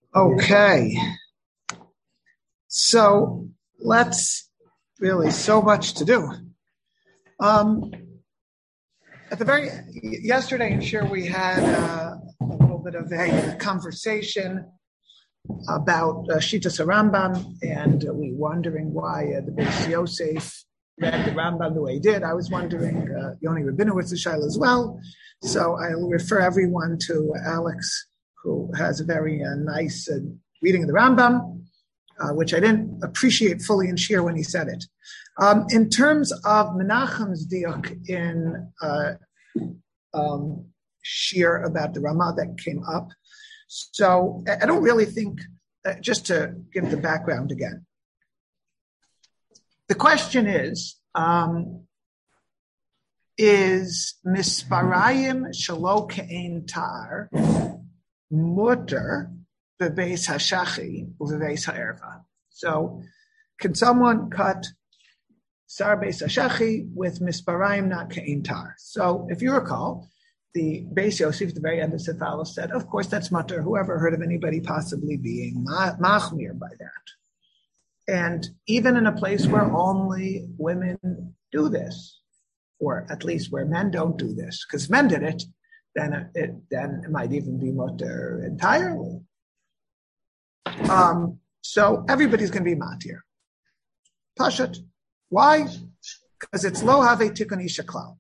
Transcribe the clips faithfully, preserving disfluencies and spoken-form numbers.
Okay, so let's really so much to do. Um, at the very yesterday, I'm sure we had uh, a little bit of a, a conversation about uh, Shitas Rambam, and uh, we were wondering why uh, the Beis Yosef read the Rambam the way he did. I was wondering, uh, Yoni Rabinowitz's shaila as well. So I'll refer everyone to Alex, who has a very uh, nice uh, reading of the Rambam, uh, which I didn't appreciate fully in Shir when he said it. Um, in terms of Menachem's diuk in uh, um, Shir about the Ramah that came up, so I don't really think, uh, just to give the background again, the question is, um, is Misparayim Shalo Ke'en Tar Mutter Bebeis Hashachi Uvebeis Ha'erva? So, can someone cut Sar Beis Hashachi with Misparayim not Ke'en Tar? So, if you recall, the Beis Yosef at the very end of Sif Aleph said, of course, that's mutter. Whoever heard of anybody possibly being ma- machmir by that? And even in a place where only women do this, or at least where men don't do this, because men did it, then it then it might even be mutter entirely. Um, so everybody's going to be matir. Pashat. Why? Because it's lo have tikkun isha klal.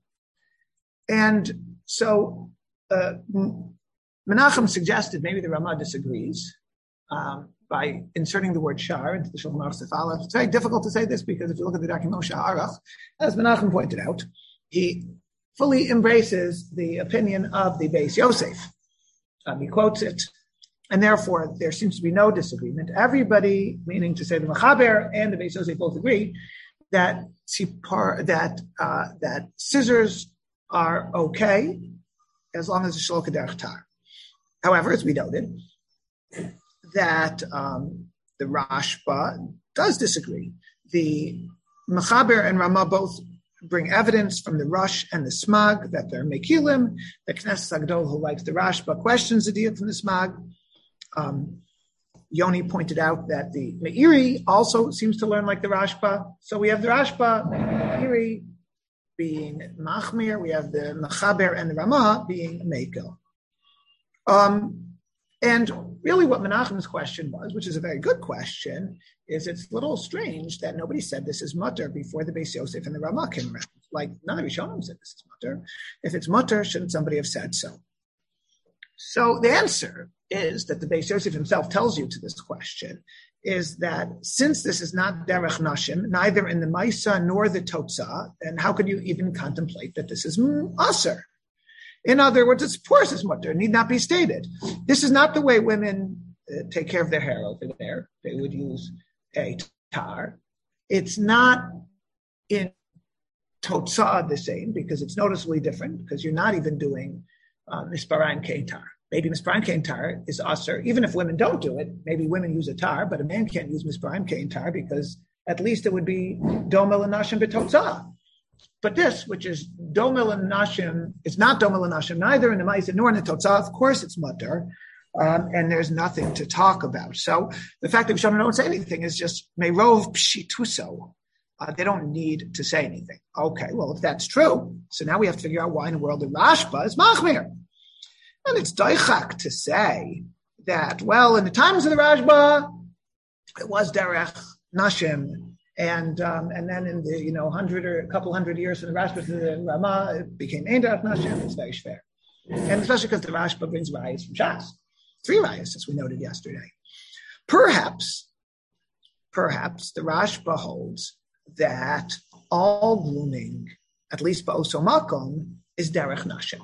And so uh, Menachem suggested, maybe the Ramah disagrees, um, by inserting the word shar into the Shulchan Aruch Sif Aleph. It's very difficult to say this because if you look at the document Moshe Arach, as Menachem pointed out, he fully embraces the opinion of the Beis Yosef. Um, he quotes it, and therefore there seems to be no disagreement. Everybody, meaning to say the Mechaber and the Beis Yosef both agree that tzipar, that uh, that scissors are okay as long as the shelo k'derech tar. However, as we noted, that um, the Rashba does disagree. The Mechaber and Ramah both bring evidence from the Rush and the Smag that they're Mekilim. The Knesset Agdol, who likes the Rashba, questions the deal from the Smag. Um, Yoni pointed out that the Meiri also seems to learn like the Rashba. So we have the Rashba, Meiri being Machmir, we have the Mechaber and the Ramah being Mekel. Um, and really what Menachem's question was, which is a very good question, is it's a little strange that nobody said this is mutter before the Beis Yosef and the Ramah came around. Like none of Rishonim said this is mutter. If it's mutter, shouldn't somebody have said so? So the answer is that the Beis Yosef himself tells you to this question, is that since this is not derech nashim, neither in the Maisa nor the Totza, then how could you even contemplate that this is aser? In other words, it's, of course it's mutter, need not be stated. This is not the way women uh, take care of their hair over there. They would use a tar. It's not in Totza the same, because it's noticeably different, because you're not even doing uh, Misparayim Ke'en Tar. Maybe Misparayim Ke'en Tar is aser, even if women don't do it. Maybe women use a tar, but a man can't use Misparayim Ke'en Tar because at least it would be domel and nashim b'totza. But this, which is domel and nashim, it's not domel and nashim, neither in the ma'isa nor in the totza. Of course, it's mutter, um, and there's nothing to talk about. So the fact that Rishonim don't say anything is just meirov pshituso. Uh, they don't need to say anything. Okay, well, if that's true, so now we have to figure out why in the world the Rashba is machmir. And it's doichak to say that, well, in the times of the Rashba, it was derech nashim, and um, and then in the you know hundred or a couple hundred years from the Rashba to the Ramah, it became ein derech nashim. It's very fair, and especially because the Rashba brings rayas from Shas, three rayas, as we noted yesterday. Perhaps, perhaps the Rashba holds that all grooming, at least ba'oso makom, is derech nashim.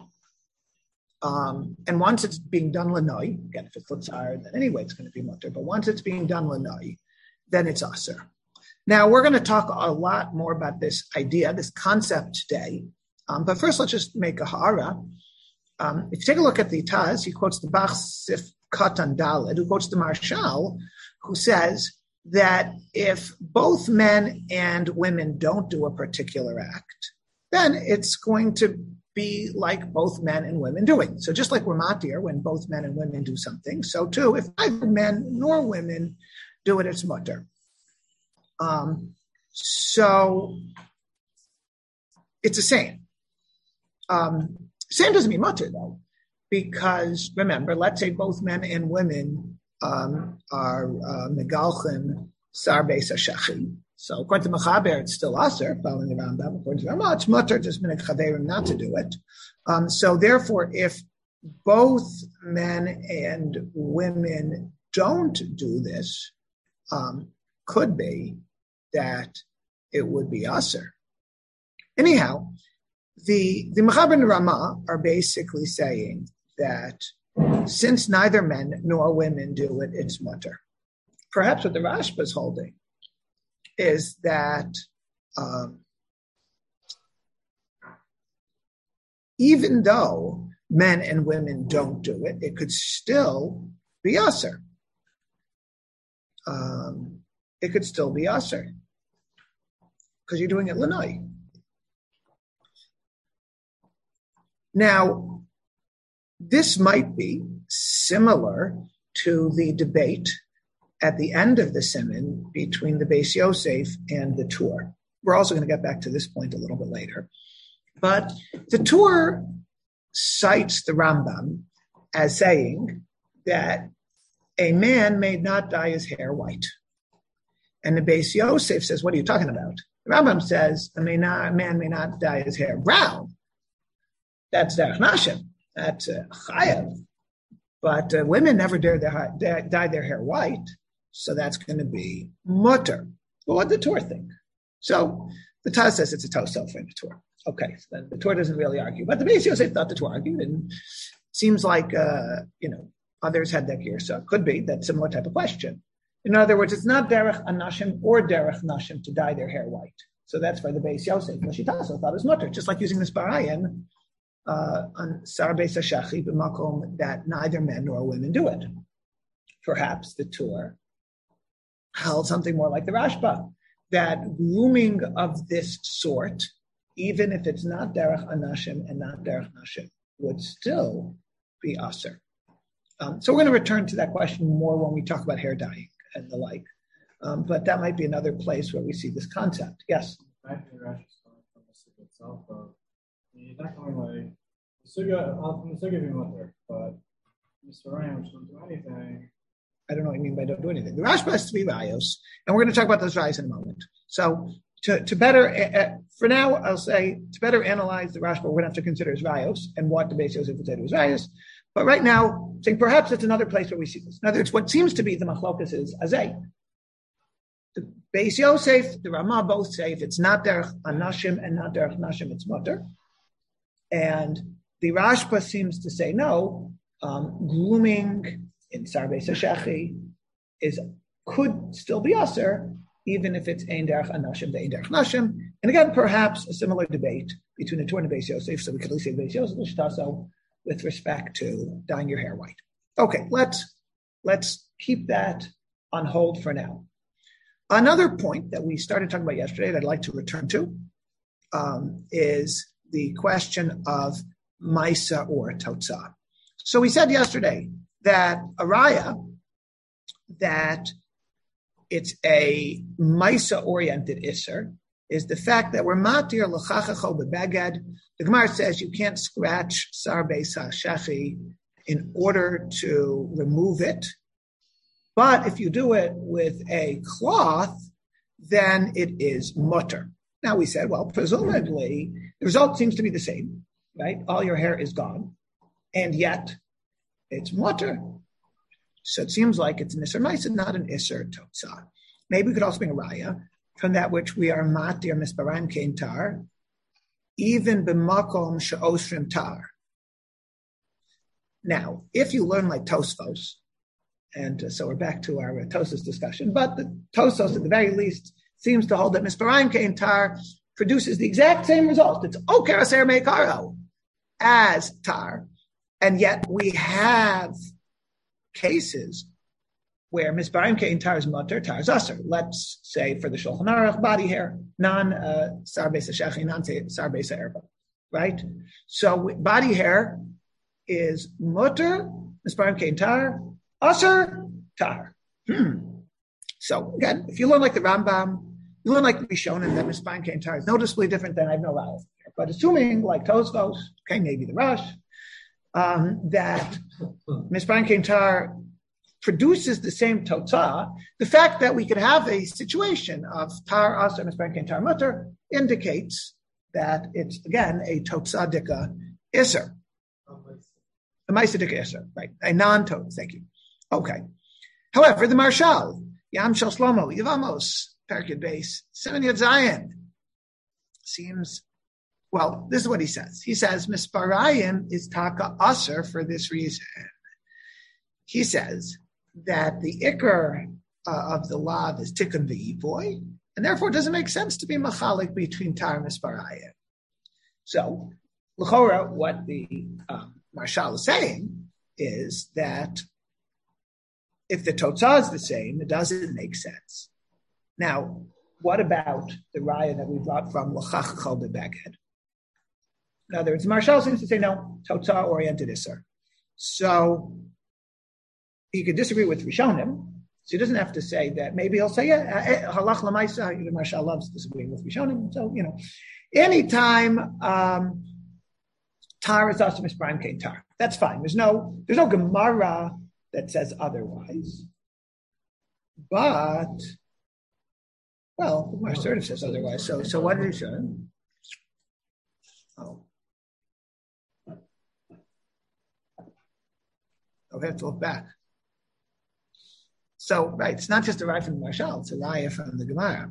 Um, and once it's being done lanoi, again, if it's litzar, then anyway it's going to be mutter. But once it's being done lanoi, then it's aser. Now we're going to talk a lot more about this idea, this concept today. Um, but first, let's just make a ha'ara. Um, if you take a look at the Taz, he quotes the Bach Sif Katan Daled, who quotes the Marshal, who says that if both men and women don't do a particular act, then it's going to be like both men and women doing. So just like we're matir when both men and women do something, so too, if neither men nor women do it, it's mutter. Um, so it's the same. Um, same doesn't mean mutter though, because remember, let's say both men and women um, are megalchim sar beis hashachi. So according to Mechaber, it's still aser, following the Rambam. According to Rambam, it's mutter, just minhag chaverim not to do it. Um, so therefore, if both men and women don't do this, um, could be that it would be aser. Anyhow, the the Mechaber and Rama are basically saying that since neither men nor women do it, it's mutter. Perhaps what the Rashba is holding is that um, even though men and women don't do it, it could still be aser. Um, it could still be aser because you're doing it l'nai. Now, this might be similar to the debate at the end of the Siman between the Beis Yosef and the Tur. We're also going to get back to this point a little bit later. But the Tur cites the Rambam as saying that a man may not dye his hair white. And the Beis Yosef says, what are you talking about? The Rambam says a, may not, a man may not dye his hair brown. That's derech nashim. That's uh, chayav. But uh, women never dare their, dye their hair white. So that's going to be mutter. Well, what did the Torah think? So the Taz says it's a tosaf in the Torah. Okay, so then the Torah doesn't really argue. But the Beis Yosef thought the Torah argued, and it seems like, uh, you know, others had that gear. So it could be that similar type of question. In other words, it's not derech anashim or derech nashim to dye their hair white. So that's why the Beis Yosef, Lashitaso, thought it was mutter, just like using this barayan uh, on sar beis hashachi b'makom that neither men nor women do it. Perhaps the Torah held something more like the Rashba, that grooming of this sort, even if it's not derech anashim and not derech nashim, would still be aser. Um, so we're going to return to that question more when we talk about hair dyeing and the like. Um, but that might be another place where we see this concept. Yes? Back to the Rashi coming from the Sugya itself, though. He's not coming like, the Sugya, from the Sugya being mutter, but Mister Ryan, which doesn't do anything. I don't know what you mean by don't do anything. The Rashba has to be rayos, and we're going to talk about those rayos in a moment. So to, to better, uh, for now, I'll say, to better analyze the Rashba, we're going to have to consider his rayos and what the Beis Yosef would say to his rayos. But right now, saying perhaps it's another place where we see this. In other words, what seems to be the machlokas is azay. The Beis Yosef, the Ramah both say if it's not derech anashim and not derech nashim, it's mutter. And the Rashba seems to say no, um, grooming in sar beis hashachi is could still be aser, even if it's ein derech anashim to ein derech nashim. And again, perhaps a similar debate between the Torah and the Beis Yosef. So we could at least say Beis Yosef l'shtaso with respect to dyeing your hair white. Okay, let's let's keep that on hold for now. Another point that we started talking about yesterday that I'd like to return to um, is the question of Maisa or Totzah. So we said yesterday that a raya, that it's a Maisa-oriented Isser, is the fact that we're matir l'chachacho b'beged. The Gemara says you can't scratch sar beis hashachi in order to remove it. But if you do it with a cloth, then it is mutter. Now we said, well, presumably the result seems to be the same, right? All your hair is gone, and yet it's mutter. So it seems like it's an isser ma'isa, not an isser totzah. Maybe we could also bring a raya from that which we are matir misparan kein tar, even b'makom she'osrim tar. Now, if you learn like Tosfos, and uh, so we're back to our uh, Tosfos discussion, but the Tosfos at the very least seems to hold that misparan kein tar produces the exact same result. It's oker aser meikaro as tar, and yet we have cases where misparan kein tar is mutter, tar is aser. Let's say for the Shulchan Aruch body hair, non uh, sar beis hashachi, non sar beis ha'erba, right? So body hair is mutter, misparim kein tar, aser, tar. Hmm. So again, if you learn like the Rambam, you learn like Rishonim, that misparim kein tar is noticeably different than I've no raya. But assuming like Tosfos, okay, maybe the Rush, um, that misparim kein tar produces the same totzah, the fact that we could have a situation of tar aser misparim kein tar mutter indicates that it's again a totzadika iser. A Maisadik Isser, right? A non-tot, thank you. Okay. However, the Marshal, Yam Shel Shlomo, Yevamos, Perkid Base, Seven Yod Zayin, seems, well, this is what he says. He says, Misparayim is Taka Aser for this reason. He says that the Iker uh, of the Lav is Tikkun V'Yivoy, and therefore it doesn't make sense to be Machalik between Tar and Misparayim. So, L'chora, what the um, Marshal is saying is that if the Totzah is the same, it doesn't make sense. Now, what about the raya that we brought from L'chach Chol Bebeged? In other words, Marshal seems to say no, Totzah oriented Isser. So he could disagree with Rishonim. So he doesn't have to say that. Maybe he'll say, yeah, Halach L'maisa. The Marshal loves disagreeing with Rishonim. So, you know, anytime um, Tar is also misprime kein tar. That's fine. There's no there's no Gemara that says otherwise. But well, the Gemara sort of says otherwise. So so what did he say? Oh. I'll have to look back. So right, it's not just a raya from the Marshal, it's a raya from the Gemara.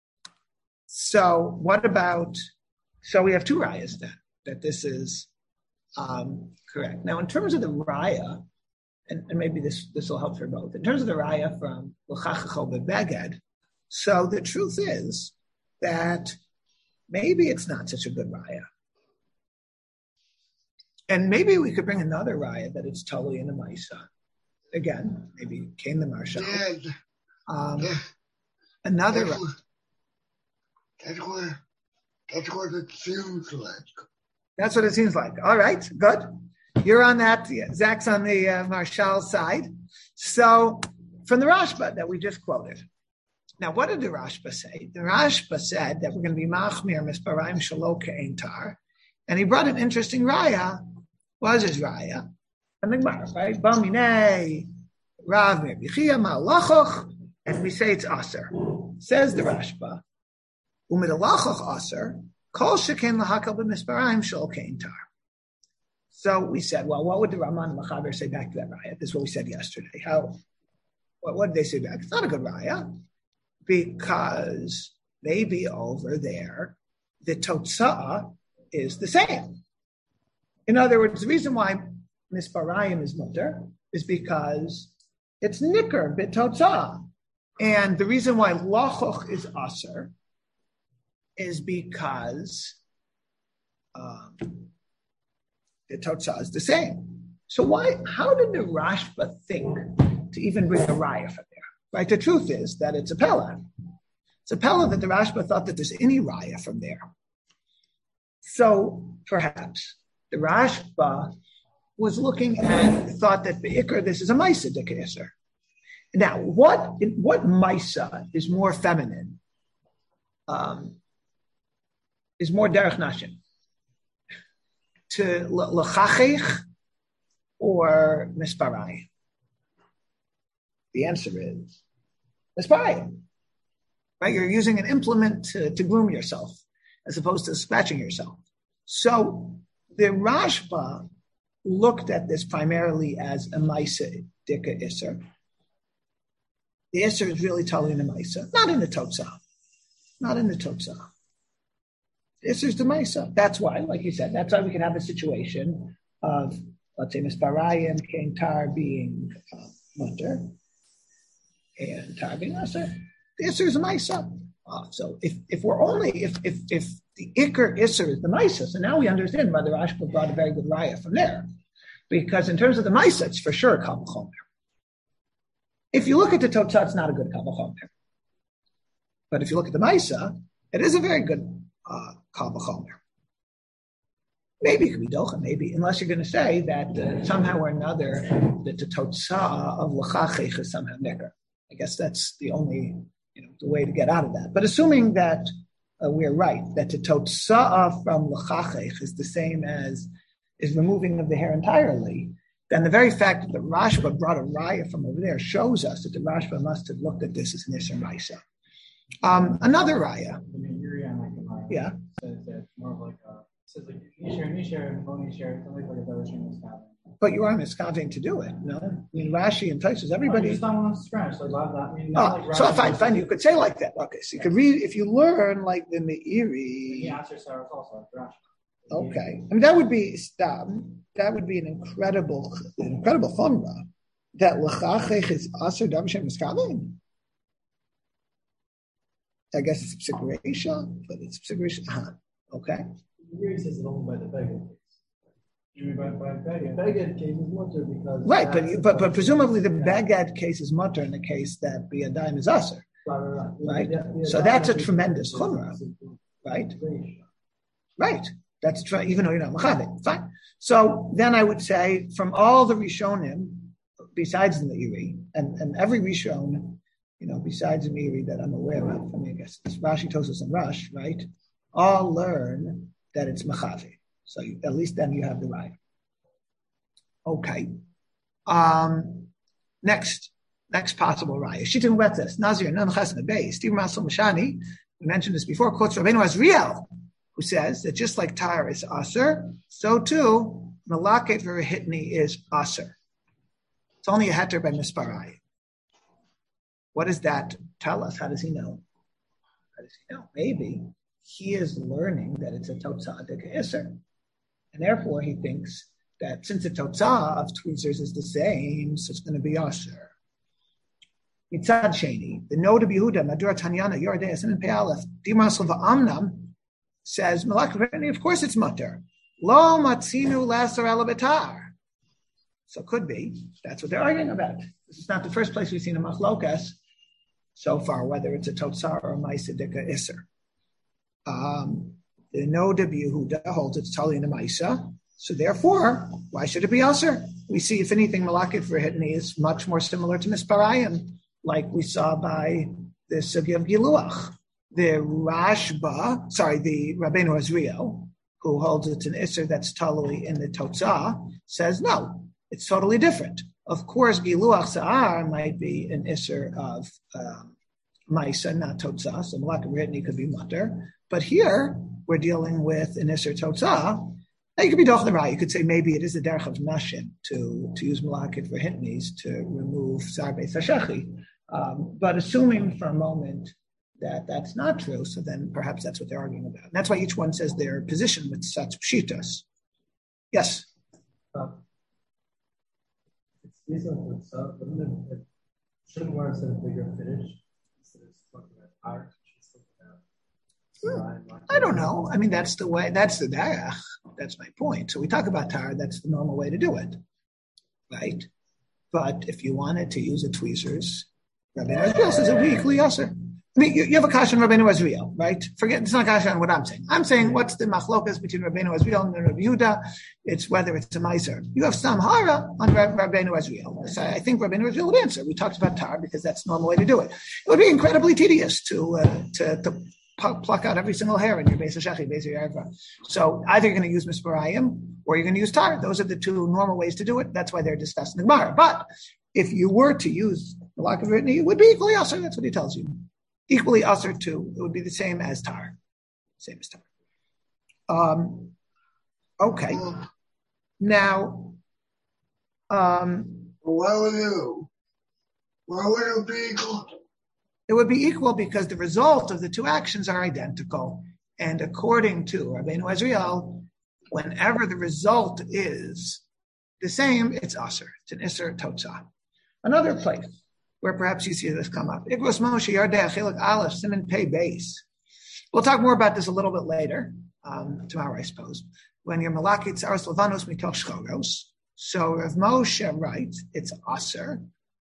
So what about so we have two rayas then, that this is Um, correct. Now, in terms of the raya, and, and maybe this this will help for both. In terms of the raya from L'chach Chol Bebeged, so the truth is that maybe it's not such a good raya, and maybe we could bring another raya that it's totally in the Maisa. Again, maybe came the Marshal. Um, another raya. That's what that's what it seems like. That's what it seems like. All right, good. You're on that. Yeah, Zach's on the uh, Marshal side. So from the Rashba that we just quoted. Now, what did the Rashba say? The Rashba said that we're going to be machmir misparayim shelo ke'ein tar, and he brought an interesting raya. What was his raya? And the Gemara, right? Baminei Rav Mir B'chia Ma'alachoch, and we say it's aser. Says the Rashba, umid alachoch aser. So we said, well, what would the Raman and Machaber say back to that raya? This is what we said yesterday. How? What, what did they say back? It's not a good raya because maybe over there the Totzah is the same. In other words, the reason why Misparayim is mutter is because it's nicker bit Totzah, and the reason why Lachoch is aser is because um, the Totzah is the same. So why? How did the Rashba think to even bring a raya from there? Right. The truth is that it's a pella. It's a pella that the Rashba thought that there's any raya from there. So perhaps the Rashba was looking at thought that Be'ikr, this is a Maisa Dikaser. Now, what what Maisa is more feminine? Um, is more derech nashim, to l'chachich or misparayim? The answer is misparayim. Right, you're using an implement to, to groom yourself as opposed to scratching yourself. So the Rashba looked at this primarily as a maisa dika iser. The iser is really totally in the maisa, not in the totzah, not in the totzah. This is the Maisa. That's why, like you said, that's why we can have a situation of, let's say, Misparayim, Kein Tar being uh, mutter, and Tar being Aser. The Isser is the Maisa. Uh, so if, if we're only, if if if the Iker Isser is the Maisa, so now we understand why the Rashba brought a very good raya from there. Because in terms of the Maisa, it's for sure a Kal V'chomer. If you look at the Totzah, it's not a good Kal V'chomer. But if you look at the Maisa, it is a very good Uh, Kal V'chomer. Maybe it could be docha, maybe, unless you're going to say that uh, somehow or another that the totzah of l'chachech is somehow nicker. I guess that's the only, you know, the way to get out of that. But assuming that uh, we're right, that the totzah from l'chachech is the same as is removing of the hair entirely, then the very fact that the Rashba brought a raya from over there shows us that the Rashba must have looked at this as an Isser Maisa. Um, another raya. I mean, Uriah Nakimara Yeah. says that it's more of like a, says like Nishar, Nishar, and Bonishar, something like a Doshim is having. But you are miskaving to do it, no? I mean, Rashi and Tosfos, I everybody. just don't want to scratch. Like, that, I mean, Oh, not like so Rashi fine, goes- fine. You could say like that. Okay, so you could read if you learn like the Meiri. The answer is also Rashi. Okay, I mean that would be um, that would be an incredible, an incredible chumrah that l'chachech is aser davar shem miskaving. I guess it's psik reisha, but it's psik reisha. Uh-huh. Okay. Uri says it only by the beggar case. You mean by, by Beged? Beggar case is mutter because Right, but that's but but the- presumably the Yeah. Baghdad case is mutter in the case that Biyadayim is aser, Right, right, right. Right. Yeah, yeah, So that that's a is- tremendous is- chumrah, is- right? is- Right. That's true, even though you're not Machavim. Fine. So then I would say from all the Rishonim, besides the Meiri, and, and every Rishon, you know, besides the Meiri that I'm aware of, I mean, I guess it's Rashi, Tosfos, and Rush, right? All learn that it's Machavi. So you, at least then you have the right. Okay. Um, next, next possible raya. Shitin Wetzes, Nazir, Nun Chesna Bey, Steve Masel Mashani, we mentioned this before, quotes Rabbeinu Azriel, who says that just like Tyre is Aser, so too, Malaket Verahitni is Aser. It's only a heter by Misparai. What does that tell us? How does he know? How does he know? Maybe he is learning that it's a Totzah Dika Isser. And therefore he thinks that since the Totzah of tweezers is the same, so it's going to be Aser. Mitzad Sheni, the Noda Yehuda, Madura Tanyana, Yordei, Asin Pei Aleph, Dimasel Va'amnam, says, Malak Verni, of course it's mutter. Lo matzinu laser alabetar. So it could be. That's what they're arguing about. This is not the first place we've seen a machlokas so far, whether it's a totzar or a maisa dika iser. Um, the Noda Yehuda holds it's totally in the maisa. So therefore, why should it be aser? We see, if anything, malakit verhitni is much more similar to misparayim, like we saw by the sugya of Giluach. The Rashba, sorry, the Rabbeinu Azriel, who holds it's an Isser that's totally in the Totzah, says no, it's totally different. Of course, Giluach Sa'ar might be an Isser of um, Maisa, not Totzah, so Malak Ritni could be Mutter. But here, we're dealing with an Isser Totzah. Now, you could be Doch the Rai. You could say maybe it is the Derech of Nashim to, to use Malakit for Hitnis to remove Sarbe Sashachi. Um, but assuming for a moment that that's not true, so then perhaps that's what they're arguing about. And that's why each one says their position with such pshitas. Yes? Uh, it's decent with stuff, but then it shouldn't wear instead of bigger finish. Instead of talking about art, she's talking about design. I don't know. I mean, that's the way, that's the derech. That's my point. So we talk about tar, that's the normal way to do it. Right? But if you wanted to use a tweezers, Rabbeinu Azriel says a weekly yasser. I mean, you, you have a kasha on Rabbeinu Azriel, right? Forget, it's not a kasha on what I'm saying. I'm saying what's the machlokas between Rabbeinu Azriel and Rabbi Yehuda? It's whether it's a meiser. You have some hara on Rabbeinu Azriel. So I think Rabbeinu Azriel would answer. We talked about tar because that's the normal way to do it. It would be incredibly tedious to uh, to, to pluck out every single hair in your Beis HaShechi, Beis HaYarva. So either you're going to use Misparayim or you're going to use tar. Those are the two normal ways to do it. That's why they're discussed in the Gemara. But if you were to use the Malak of Ritni, it would be equally asr. That's what he tells you. Equally asr too. It would be the same as tar. Same as tar. Um, okay. Now, um, Why would you? Why would it be equal? it would be equal because the result of the two actions are identical. And according to Rabbeinu Azriel, whenever the result is the same, it's asr. It's an isser totzah. Another place where perhaps you see this come up. Igros Moshe Yardei Achilik Aleph Siman Pei Beis. We'll talk more about this a little bit later, um, tomorrow, I suppose. When you're Malaki Tzaros Levanos Mitoch Shchoros. So Rav Moshe writes, it's asr,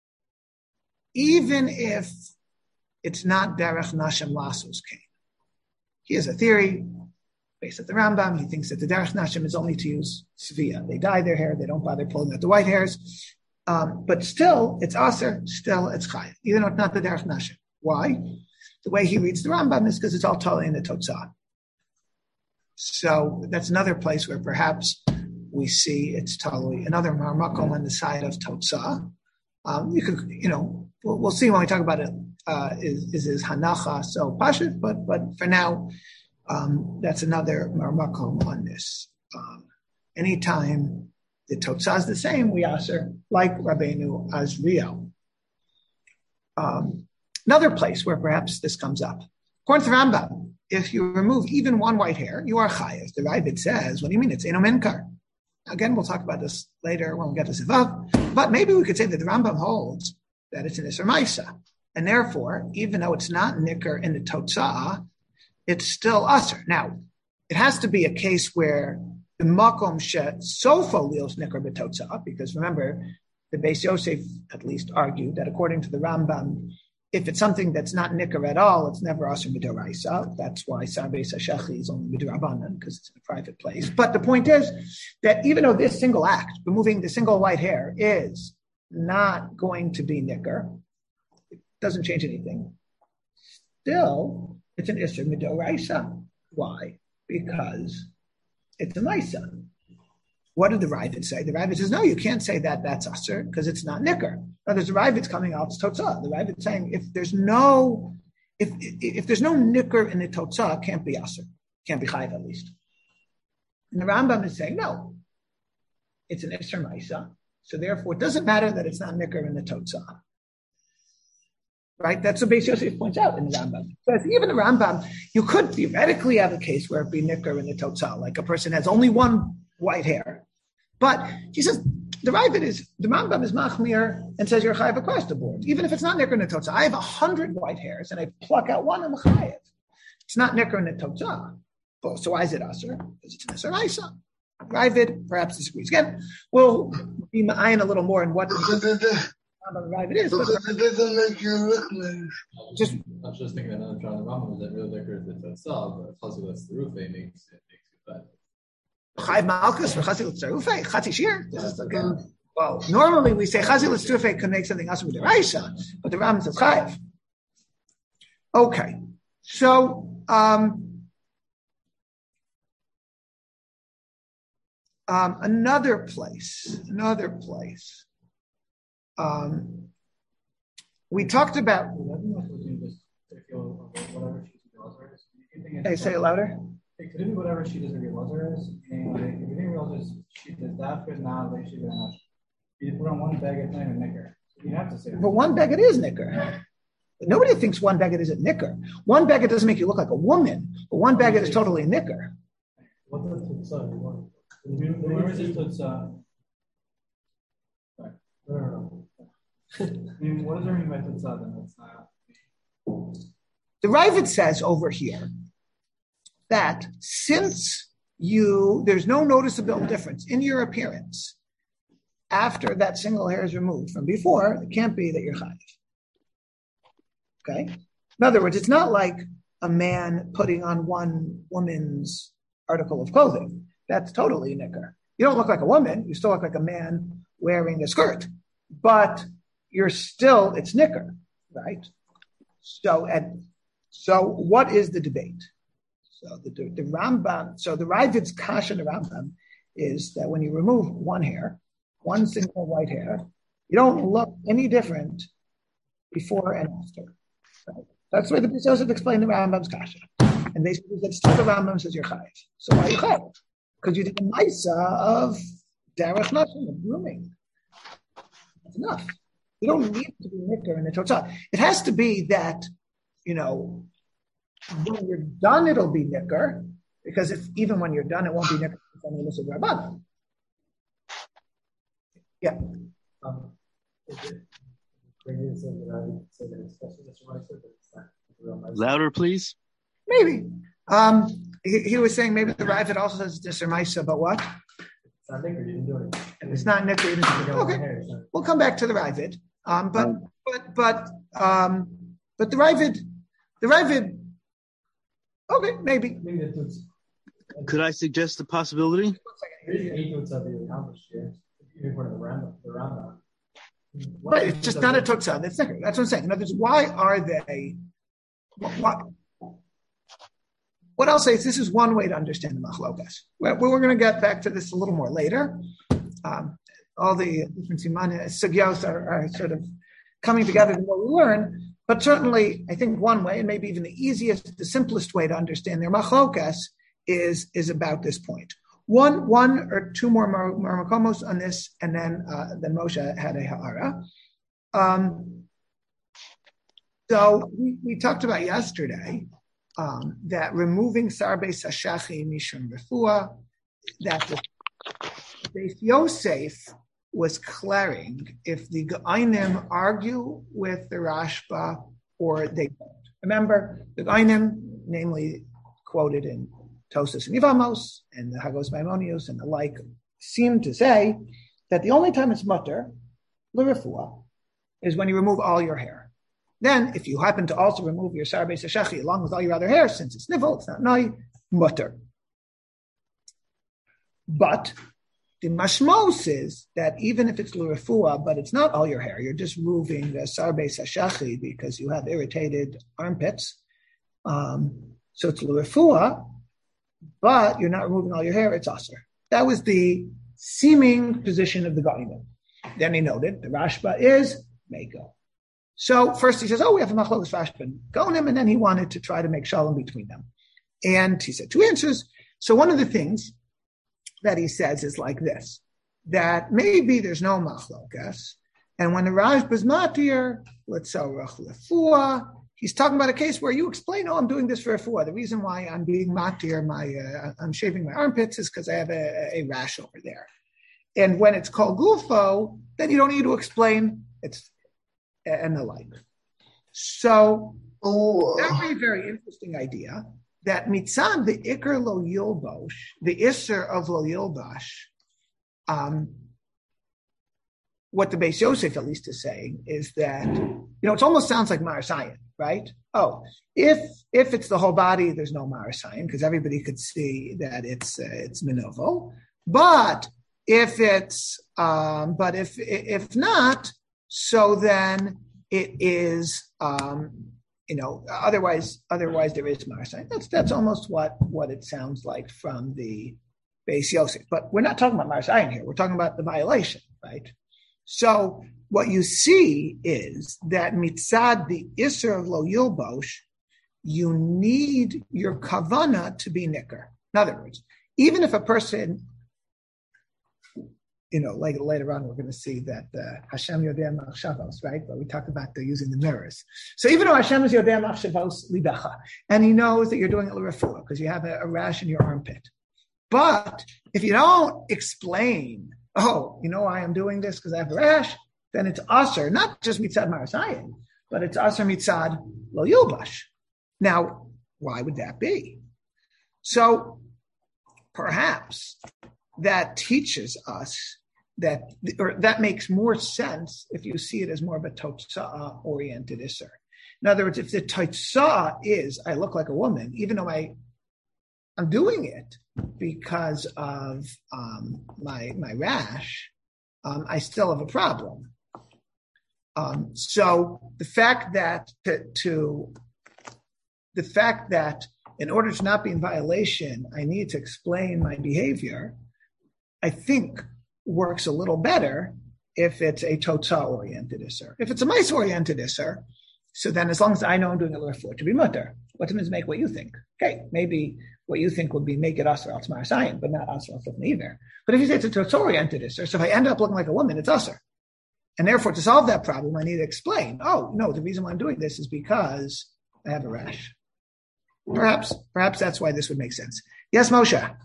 even if it's not derech Nashem Lasos Kain. He has a theory based at the Rambam, he thinks that the derech nashim is only to use svia. They dye their hair, they don't bother pulling out the white hairs. Um, but still, it's aser, still it's chayav, even though it's not the derech nashim. Why? The way he reads the Rambam is because it's all totally in the Totzah. So that's another place where perhaps we see it's totally another marmakom on the side of Totzah. Um, you could, you know, we'll, we'll see when we talk about it. Uh, is is is hanacha so pashut? But but for now, um, that's another marmakom on this. Um, anytime the Totzah is the same, we aser like Rabbeinu Azriel. Um, another place where perhaps this comes up. According to Rambam, if you remove even one white hair, you are chayav. The Ravid says, what do you mean? It's eno menkar. Again, we'll talk about this later when we get to Zivav. But maybe we could say that the Rambam holds that it's an Isser Maisa. And therefore, even though it's not nicker in the Totzah, it's still Aser. Now, it has to be a case where the Makom she Sofo lios nicker b'Totzah, because remember, the Beis Yosef at least argued that according to the Rambam, if it's something that's not nicker at all, it's never Aser Midoraisa. That's why Sarbeis HaShechi is only Midorabanan, because it's in a private place. But the point is that even though this single act, removing the single white hair, is not going to be nicker, it doesn't change anything. Still, it's an Isser Midoraisa. Why? Because it's a Maisa. What did the Ravid say? The Ravid says, no, you can't say that that's Aser because it's not nicker. Now, there's a Ravid's coming out, it's Totzah. The Ravid's saying if there's no if if there's no nicker in the Totzah, it can't be Aser. Can't be Chayiv at least. And the Rambam is saying, no, it's an Isser Maisa. So therefore, it doesn't matter that it's not nicker in the Totzah. Right? That's what Beis Yosef points out in the Rambam. So even the Rambam, you could theoretically have a case where it be nicker in the Totzah, like a person has only one white hair. But he says, the Ravid is, the Rambam is machmir and says you're chayav across the board. Even if it's not nicker in the Totzah. I have a hundred white hairs and I pluck out one, I'm chayav. It's not nicker in the Totzah. Well, so why is it Aser? Because it's an Isser Maisa. Ravid perhaps disagrees. Again, we'll be ma'ayin a little more in what the Ravid is. Because it doesn't make you look nice. Just, I was just thinking another John the Rambam is that real nicker is the Totzah, but Chazil the roof, it makes it makes you bad. Chayv Malkus for Chazil Tzarufei, Chatzi Shir. This is again. Well, normally we say Chazil Tzarufei can make something else with the Raisa, but the Rambam says Chayv. Okay, so um, um, another place, another place. Um, we talked about. Hey, say it louder. It could be whatever she does with Lazar is, and like, if you think Lazar she does that good now, like she does. You put on one bag, it's not even nicker. So you have to say. But one baguette is nicker. Nobody thinks one baguette isn't nicker. One baguette doesn't make you look like a woman, but one baguette is totally a nicker. What the Totzah you want? Where is it? Totzah? No, no, no. I mean, what does there mean by Totzah then? That's not. The Ravid says over here that since you, there's no noticeable difference in your appearance after that single hair is removed from before, it can't be that you're chayiv. Okay? In other words, it's not like a man putting on one woman's article of clothing. That's totally nicker. You don't look like a woman. You still look like a man wearing a skirt. But you're still, it's nicker, right? So, and, so what is the debate? So the, the, the Rambam, so the Ravid's kasha in the Rambam is that when you remove one hair, one single white hair, you don't look any different before and after. Right? That's the way the Beis Yosef explained the Rambam's kasha. And basically said, still the Rambam says you're chayiv. So why are you chayiv? Because you did the maisa of derech nashim, of grooming. That's enough. You don't need to be nicker in the Totzah. It has to be that, you know, when you're done, it'll be nicker, because if even when you're done, it won't be nicker. Yeah. Um, is it crazy that I would say that it's special Isser Maisa, but it's not real Maisa? Louder, please. Maybe. Um, he, he was saying maybe the Ravid also says it's Isser Maisa, but what? It's not nicker, you didn't do it. And it's not nicker. You didn't do it. Okay, we'll come back to the Ravid. Um, but but but um, but the Ravid, the Ravid. Okay, maybe. Maybe the Totzah. Could I suggest a possibility? Right, it's just not a tutsa. That's That's what I'm saying. In other words, why are they? What, what I'll say is this is one way to understand the machlokas. We're, we're going to get back to this a little more later. Um, all the different sugyos are, are sort of coming together the more we learn. But certainly, I think one way, and maybe even the easiest, the simplest way to understand their machlokas is, is about this point. One, one or two more marmakomos on this, and then uh, then Moshe had a ha'ara. Um, so we, we talked about yesterday um, that removing sarbe sashachi mishum refua, that the Beis Yosef was clearing if the Geonim argue with the Rashba or they don't. Remember, the Geonim, namely quoted in Tosas and Yevamos and the Hagos Maimonius and the like, seem to say that the only time it's mutter, l'refua, is when you remove all your hair. Then, if you happen to also remove your sarbe sashachi along with all your other hair, since it's nivel, it's not nai, mutter. But the mashmos is that even if it's l'refua, but it's not all your hair, you're just removing the sarbe sashachi because you have irritated armpits. Um, so it's l'refua, but you're not removing all your hair, it's aser. That was the seeming position of the Geonim. Then he noted the Rashba is Meiko. So first he says, oh, we have a machlokes Rashba and Geonim, and then he wanted to try to make shalom between them. And he said two answers. So one of the things that he says is like this, that maybe there's no machlokas, and when the Rashba is matir, let's say rachlefuah, he's talking about a case where you explain, oh, I'm doing this for refuah. The reason why I'm being matir, my uh, I'm shaving my armpits is because I have a, a rash over there. And when it's called gufo, then you don't need to explain it's and the like. So oh. Very, very interesting idea that mitzad the ikar lo yilbosh, the isser of lo yilbash, um, what the Beis Yosef at least is saying is that, you know, it almost sounds like Marasayan, right? Oh, if if it's the whole body, there's no Marasayan because everybody could see that it's uh, it's minovo. But if it's um, but if if not, so then it is um, you know otherwise otherwise there is Marasayan. That's that's almost what what it sounds like from the Beis Yosef. But we're not talking about Marasayan here. We're talking about the violation, right? So what you see is that mitzad the isser of lo yilbosh, you need your kavana to be nicker. In other words, even if a person, you know, later, later on we're going to see that uh, Hashem yodeh machshavos, right? But we talked about the using the mirrors. So even though Hashem is yodeh machshavos libecha, and he knows that you're doing it l'refuah because you have a, a rash in your armpit, but if you don't explain, oh, you know why I'm doing this because I have a rash, then it's aser, not just mitzad marasayin, but it's aser mitzad lo yilbash. Now, why would that be? So perhaps that teaches us that, or that makes more sense if you see it as more of a totzah oriented isser. In other words, if the totzah is, I look like a woman, even though I, I'm doing it because of um, my my rash, um, I still have a problem. Um, so the fact that to, to the fact that in order to not be in violation, I need to explain my behavior, I think works a little better if it's a totzah oriented isser. If it's a mice oriented isser, so then as long as I know I'm doing a little to be mutter, what does make what you think? Okay, maybe what you think would be make it usher al t'marasayin, but not usher al t'marasayin either. But if you say it's a totzah oriented isser, so if I end up looking like a woman, it's usher. And therefore, to solve that problem, I need to explain, oh, no, the reason why I'm doing this is because I have a rash. Perhaps, perhaps that's why this would make sense. Yes, Moshe?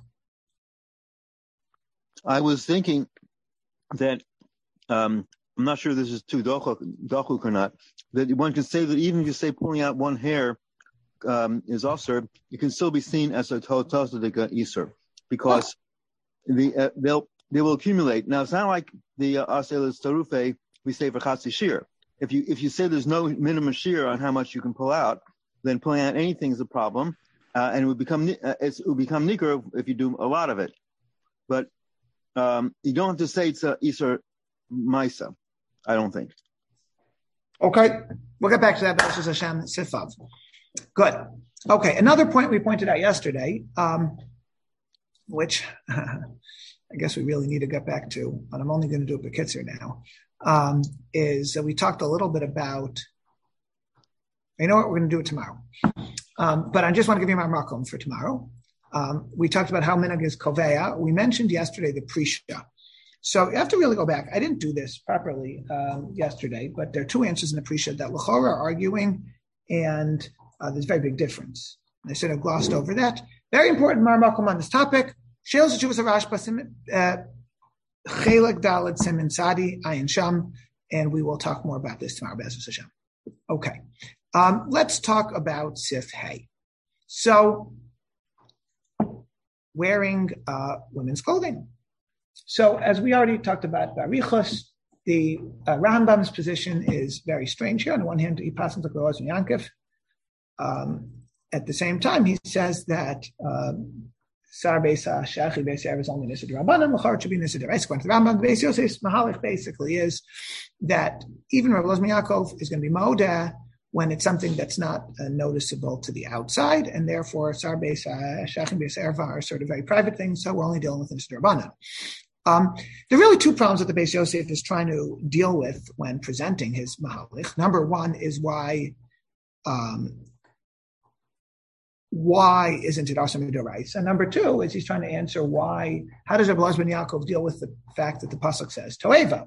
I was thinking that, um, I'm not sure this is too dachuk or not, that one can say that even if you say pulling out one hair um, is usher, it can still be seen as a totzah iser, because the uh, they'll they will accumulate. Now it's not like the asel tarufe we say for chatzi shir. If you if you say there's no minimum shir on how much you can pull out, then pulling out anything is a problem. uh, and it would become uh, it would become nikar if you do a lot of it. But um, you don't have to say it's a Isur Maisa, I don't think. Okay, we'll get back to that. B'Ezras Hashem Sifav. Good. Okay, another point we pointed out yesterday, um, which I guess we really need to get back to, but I'm only going to do it b'kitzur now, um, is that we talked a little bit about, you know what, we're going to do it tomorrow. Um, but I just want to give you my makom for tomorrow. Um, we talked about how minhag is koveya. We mentioned yesterday the prisha. So you have to really go back. I didn't do this properly um, yesterday, but there are two answers in the prisha that l'chora are arguing, and uh, there's a very big difference. I sort of glossed over that. Very important marmakom on this topic. Sheils Shuvas Rashba Chelek Daled Simin Sadi Ayin Sham, and we will talk more about this tomorrow. B'Ezras Hashem. Okay, um, let's talk about Sif Hay. So, wearing uh, women's clothing. So, as we already talked about Barichos, the uh, Rambam's position is very strange here. On the one hand, he passes like Rosh and Yankov. Um, at the same time, he says that Sar Beisa Shachi Beisa is only Nisa Rabbanan, Lachar should be Nisa Derais. According to the Rambam, Beis Yosef's Mahalik basically is that even Rav Elazar Yaakov is going to be Moda when it's something that's not uh, noticeable to the outside, and therefore Sar Beisa Shachi Beisa Erva are sort of very private things, so we're only dealing with Nisa Rabbanan. Um, there are really two problems that the Beis Yosef is trying to deal with when presenting his Mahalich. Number one is why um, why isn't it also Midorais? And number two is he's trying to answer why, how does Rabbi Elazar ben Yaakov deal with the fact that the Pasuk says Toeva?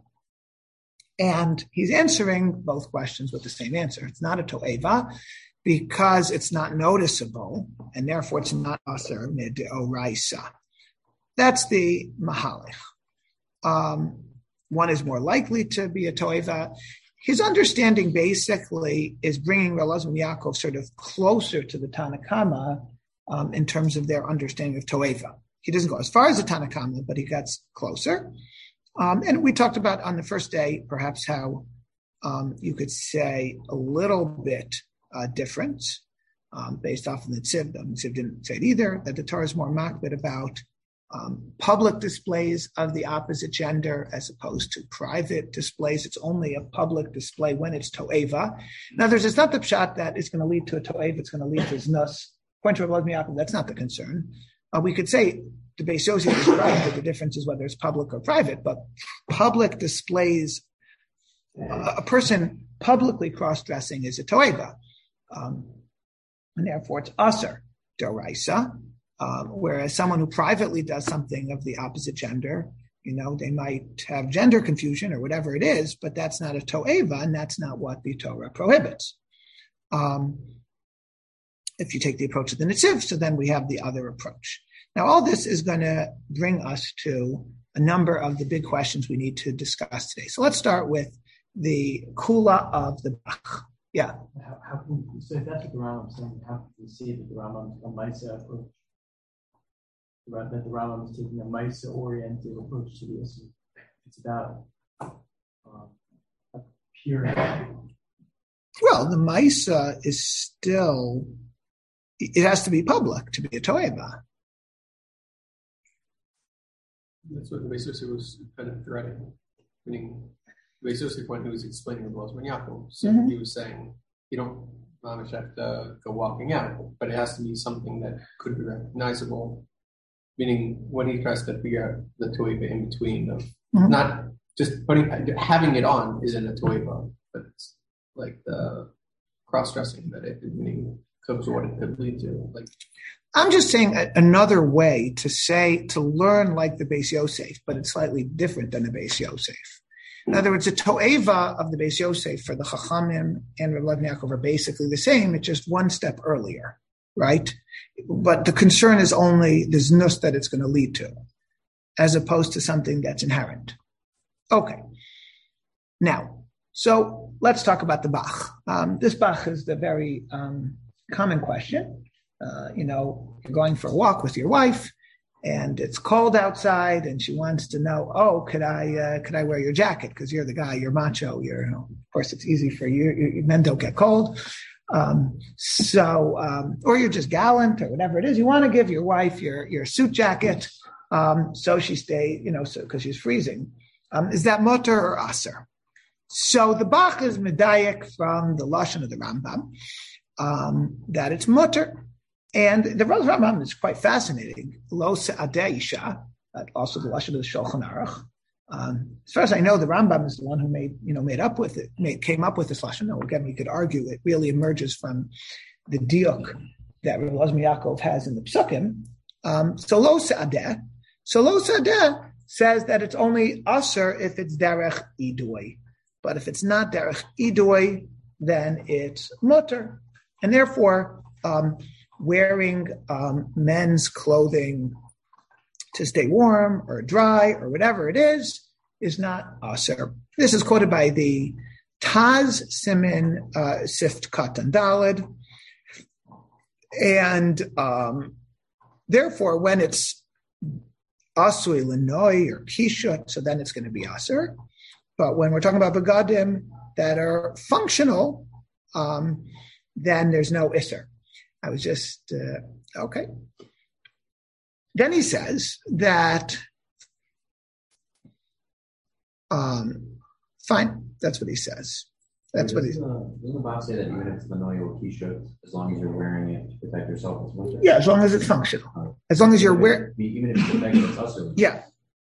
And he's answering both questions with the same answer. It's not a Toeva because it's not noticeable, and therefore it's not Aser Midoraisa. That's the Mahalich. Um, one is more likely to be a Toeva. His understanding basically is bringing Rabbi Elazar ben Yaakov sort of closer to the Tanakama um, in terms of their understanding of Toeva. He doesn't go as far as the Tanakama, but he gets closer. Um, and we talked about on the first day perhaps how um, you could say a little bit uh, different um, based off of the Tziv. The Tziv didn't say it either, that the Torah is more makbid about Um, public displays of the opposite gender as opposed to private displays. It's only a public display when it's to'eva. In other words, it's not the pshat that it's going to lead to a to'eva, it's going to lead to znus. According to Rabbi Elazar, that's not the concern. Uh, we could say the Beis Yosef is right that the difference is whether it's public or private, but public displays, uh, a person publicly cross-dressing is a to'eva. Um, and therefore it's aser d'oraisa. Um, whereas someone who privately does something of the opposite gender, you know, they might have gender confusion or whatever it is, but that's not a to'eva, and that's not what the Torah prohibits. Um, if you take the approach of the Netziv, so then we have the other approach. Now, all this is going to bring us to a number of the big questions we need to discuss today. So let's start with the kula of the Bach. Yeah. How, how can, so if that's what the Rambam's saying, how can we see that the Rambam's a Maisa approach? That the Rambam is taking a Maisa-oriented approach to this. It's about um, a pure. Well, the Maisa is still, it has to be public to be a To'eva. That's what the Beis Yosef was kind of threading. Meaning, the Beis Yosef, when he was explaining the Elazar ben Yaakov, so mm-hmm. he was saying, you don't mamish have to go walking out, but it has to be something that could be recognizable. Meaning, when he tries to figure out the toiva in between of mm-hmm. not just putting having it on isn't a toiva, but it's like the cross-dressing that it meaning comes what it could lead to. Like, I'm just saying a, another way to say to learn like the Beis Yosef, but it's slightly different than the Beis Yosef. In other words, the toeva of the Beis Yosef for the Chachamim and Rav Elazar Yaakov are basically the same. It's just one step earlier. Right? But the concern is only the znus that it's going to lead to, as opposed to something that's inherent. Okay. Now, so let's talk about the Bach. Um, this Bach is the very um, common question. Uh, you know, you're going for a walk with your wife, and it's cold outside, and she wants to know, oh, could I uh, could I wear your jacket? Because you're the guy, you're macho. You're, you know, of course, it's easy for you. you. Men don't get cold. Um, so, um, or you're just gallant or whatever it is. You want to give your wife your, your suit jacket, um, so she stay, you know, so because she's freezing. Um, is that mutter or aser? So the Bach is medayek from the lashon of the Rambam, um, that it's mutter. And the Rambam is quite fascinating. Lo se'adeh isha, also the lashon of the Shulchan Aruch. Um, as far as I know, the Rambam is the one who made, you know, made up with it, made, came up with this lashon. Now, again, we could argue it really emerges from the diuk that Rav Elazar Yaakov has in the Psukim. Um, so lo se'adeh. So lo se'adeh says that it's only aser if it's derech idui. But if it's not derech idui, then it's mutter. And therefore, um, wearing um, men's clothing to stay warm or dry or whatever it is, is not aser. This is quoted by the Taz Simin uh, Sift Katan Daled. And um, therefore, when it's asui lenoi or kishut, so then it's going to be aser. But when we're talking about begadim that are functional, um, then there's no isser. I was just, uh, okay. Then he says that, um, fine, that's what he says. That's what he says. Doesn't the Bach say that even if it's Manoy or Kishut, as long as you're wearing it to protect yourself, it's mutter? Yeah, as long as it's functional. As long as you're wearing. Even if it's protected, it's also. Yeah.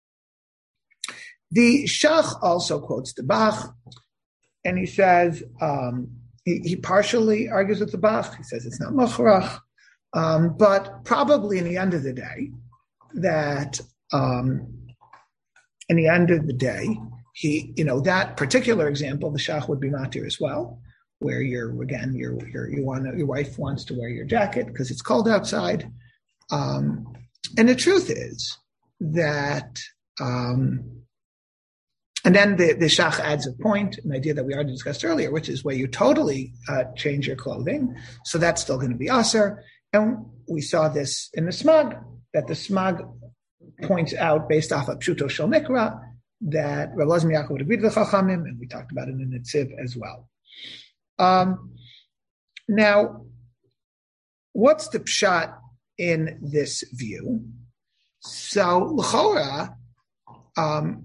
The Shach also quotes the Bach, and he says, um, he, he partially argues with the Bach. He says it's not mochrach. Um, but probably in the end of the day, that um, in the end of the day, he, you know, that particular example, the shach would be matir as well, where you're again, you're, you're you want your wife wants to wear your jacket because it's cold outside, um, and the truth is that, um, and then the, the shach adds a point, an idea that we already discussed earlier, which is where you totally uh, change your clothing, so that's still going to be aser. And we saw this in the Smag, that the Smag points out, based off of Pshuto Shel Mikra, that Rav Elazar Yaakov would agree to the Chachamim, and we talked about it in the Netziv as well. Um, now, what's the pshat in this view? So, l'chora, um,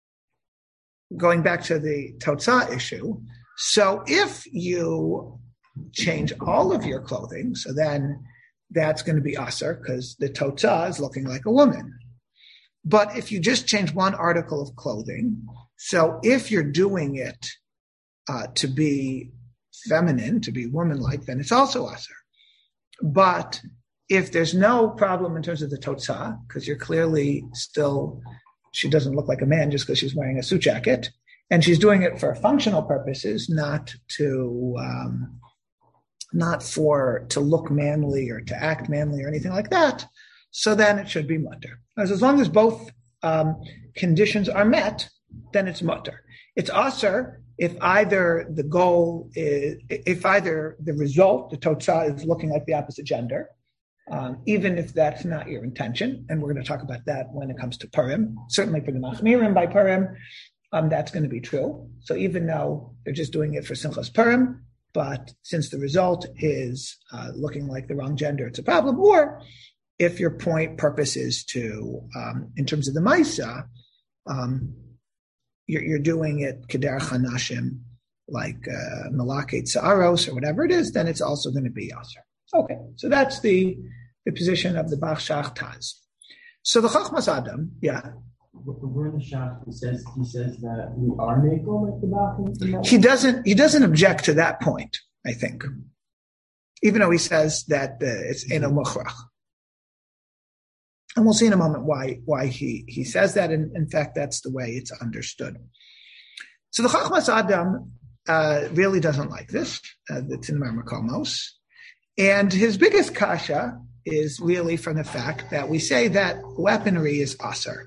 going back to the Totzah issue, so if you change all of your clothing, so then that's going to be aser because the totzah is looking like a woman. But if you just change one article of clothing, so if you're doing it uh, to be feminine, to be woman-like, then it's also aser. But if there's no problem in terms of the totzah, because you're clearly still, she doesn't look like a man just because she's wearing a suit jacket, and she's doing it for functional purposes, not to um, not for to look manly or to act manly or anything like that, so then it should be mutter. As, as long as both um, conditions are met, then it's mutter. It's aser if either the goal is, if either the result, the totzah, is looking like the opposite gender, um, even if that's not your intention, and we're going to talk about that when it comes to Purim. Certainly for the Machmirim by Purim, um, that's going to be true. So even though they're just doing it for Simchas Purim, but since the result is uh, looking like the wrong gender, it's a problem. Or if your point purpose is to, um, in terms of the Maisa, um, you're, you're doing it kederach hanashim, like uh, malaket sa'aros or whatever it is, then it's also going to be aser. Okay, so that's the, the position of the Bach Shach Taz. So the Chachmas Adam, yeah. We're in the Shach. He says he says that we are makel like the Bach. He doesn't. He doesn't object to that point, I think, even though he says that uh, it's eno mochrach. And we'll see in a moment why why he, he says that. And in fact, that's the way it's understood. So the Chachmas Adam uh, really doesn't like this. Uh, it's in the Maamar Kolmos. And his biggest kasha is really from the fact that we say that weaponry is aser.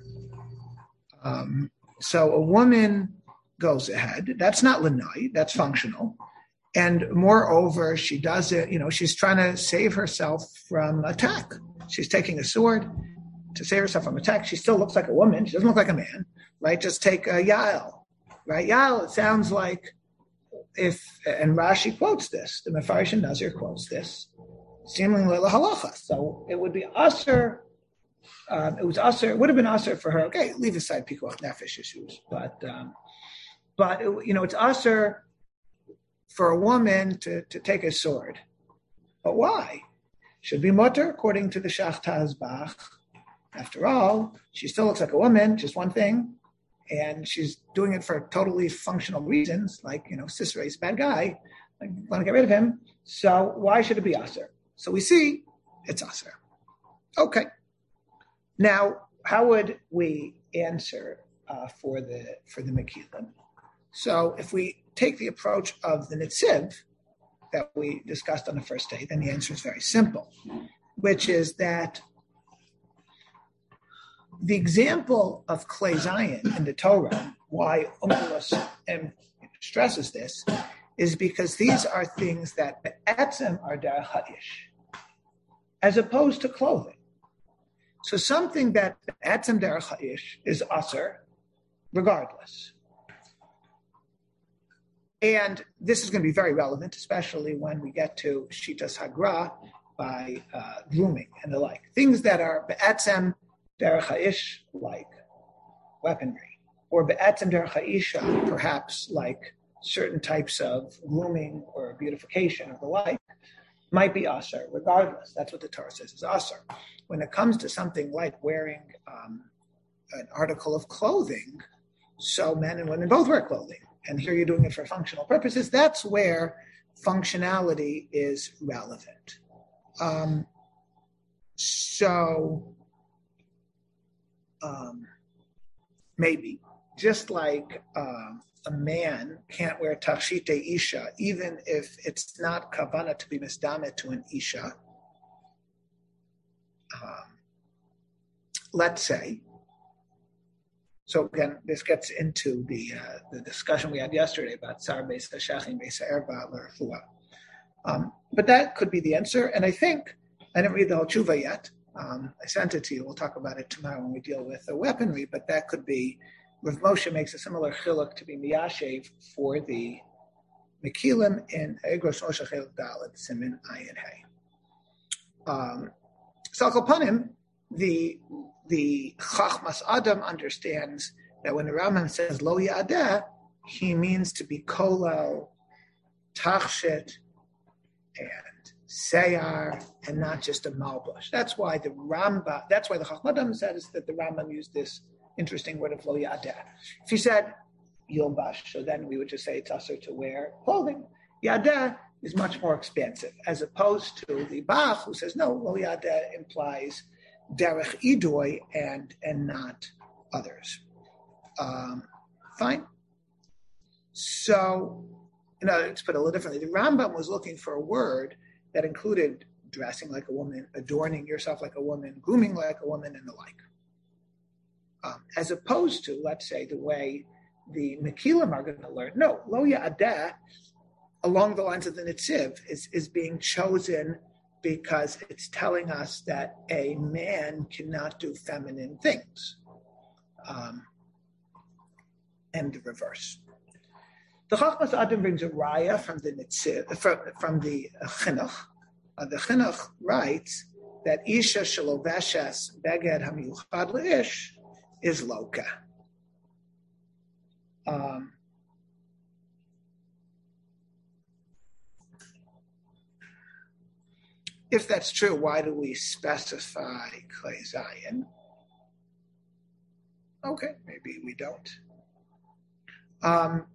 Um, so a woman goes ahead. That's not lanai. That's functional. And moreover, she does it, you know, she's trying to save herself from attack. She's taking a sword to save herself from attack. She still looks like a woman. She doesn't look like a man, right? Just take uh, Yael, right? Yael, it sounds like if and Rashi quotes this, the Mefarish and Nazir quotes this, seemingly la halacha. So it would be usher. Um, it was usher. It would have been usher for her. Okay, leave aside pikuach nefesh issues, but um, but it, you know it's usher for a woman to to take a sword. But why? Should be mutter according to the Shachtaz Bach. After all, she still looks like a woman, just one thing, and she's doing it for totally functional reasons, like, you know, Sisera is a bad guy, I want to get rid of him, so why should it be Aser? So we see it's Aser. Okay. Now, how would we answer uh, for the for the Mekilim? So if we take the approach of the Nitziv that we discussed on the first day, then the answer is very simple, which is that the example of Klei Zayin in the Torah, why Umulus stresses this, is because these are things that be'etzem are derech ha'ish, as opposed to clothing. So something that be'etzem derech ha'ish is aser, regardless. And this is going to be very relevant, especially when we get to Shitas Hagra by uh, grooming and the like. Things that are be'etzem derech ha'ish, like weaponry, or be'etzem derech ha'isha, perhaps like certain types of grooming or beautification or the like, might be aser, regardless. That's what the Torah says is aser. When it comes to something like wearing um, an article of clothing, so men and women both wear clothing, and here you're doing it for functional purposes, that's where functionality is relevant. Um, so, um, maybe, just like uh, a man can't wear tachshite isha, even if it's not kavanah to be misdamet to an isha, um, let's say. So again, this gets into the uh, the discussion we had yesterday about Sar Beis Hashachim Beis Erba L'Refua. Um But that could be the answer. And I think, I didn't read the whole tshuva yet. Um, I sent it to you. We'll talk about it tomorrow when we deal with the weaponry. But that could be, Rav Moshe makes a similar chiluk to be miyashev for the Mekilim in Egros Moshe Chiluk Dalet Simin Ayin Hay. Um, Salkal Panim, the the Chachmas Adam understands that when the Rambam says Lo Yadeh, he means to be kolel, tachshit, and seyar, and not just a malbush. That's why the Rambam, that's why the Chachmas Adam says that the Rambam used this interesting word of Lo Yadeh. If he said Yilbash, so then we would just say it's usher to wear clothing. Yadeh is much more expansive, as opposed to the Bach, who says no, Lo Yadeh implies derech idoy and and not others. Um, fine. So, you know, to put it a little differently, the Rambam was looking for a word that included dressing like a woman, adorning yourself like a woman, grooming like a woman, and the like. Um, as opposed to, let's say, the way the Mekilim are going to learn. No, Lo Ya'adeh, along the lines of the Nitziv, is, is being chosen because it's telling us that a man cannot do feminine things. Um, and the reverse. The Chachmas Adam brings a raya from the Nitziv, from, from the Chinuch. Uh, the Chinuch writes that Isha Shaloveshes Beged HaMiyuchad Le'ish is Loka. Um, If that's true, why do we specify Klei Zayin? Okay, maybe we don't. Um,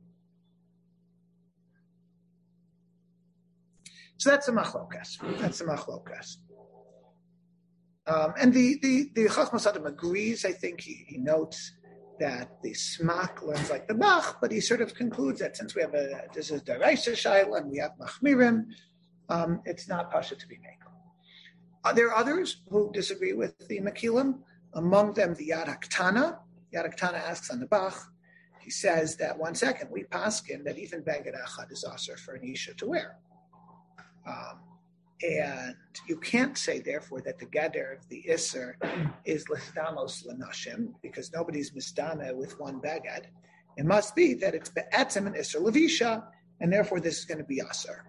so that's a machlokas. That's a machlokas. Um, and the the the Chachmas Adam agrees. I think he, he notes that the Smak learns like the Bach, but he sort of concludes that since we have a this is Daraisa Shaila and we have Machmirim, um, it's not pasha to be made. Uh, there are others who disagree with the Mekilim, among them the Yad HaKtana. Yad HaKtana asks on the Bach, he says that, one second, we paskin that even Beged Echad is aser for an Isha to wear. Um, and you can't say, therefore, that the Gader of the Isser is Lisdamos Lanashim, because nobody's Misdame with one Beged. It must be that it's Be'etzem and Isser Levisha, and therefore this is going to be asur.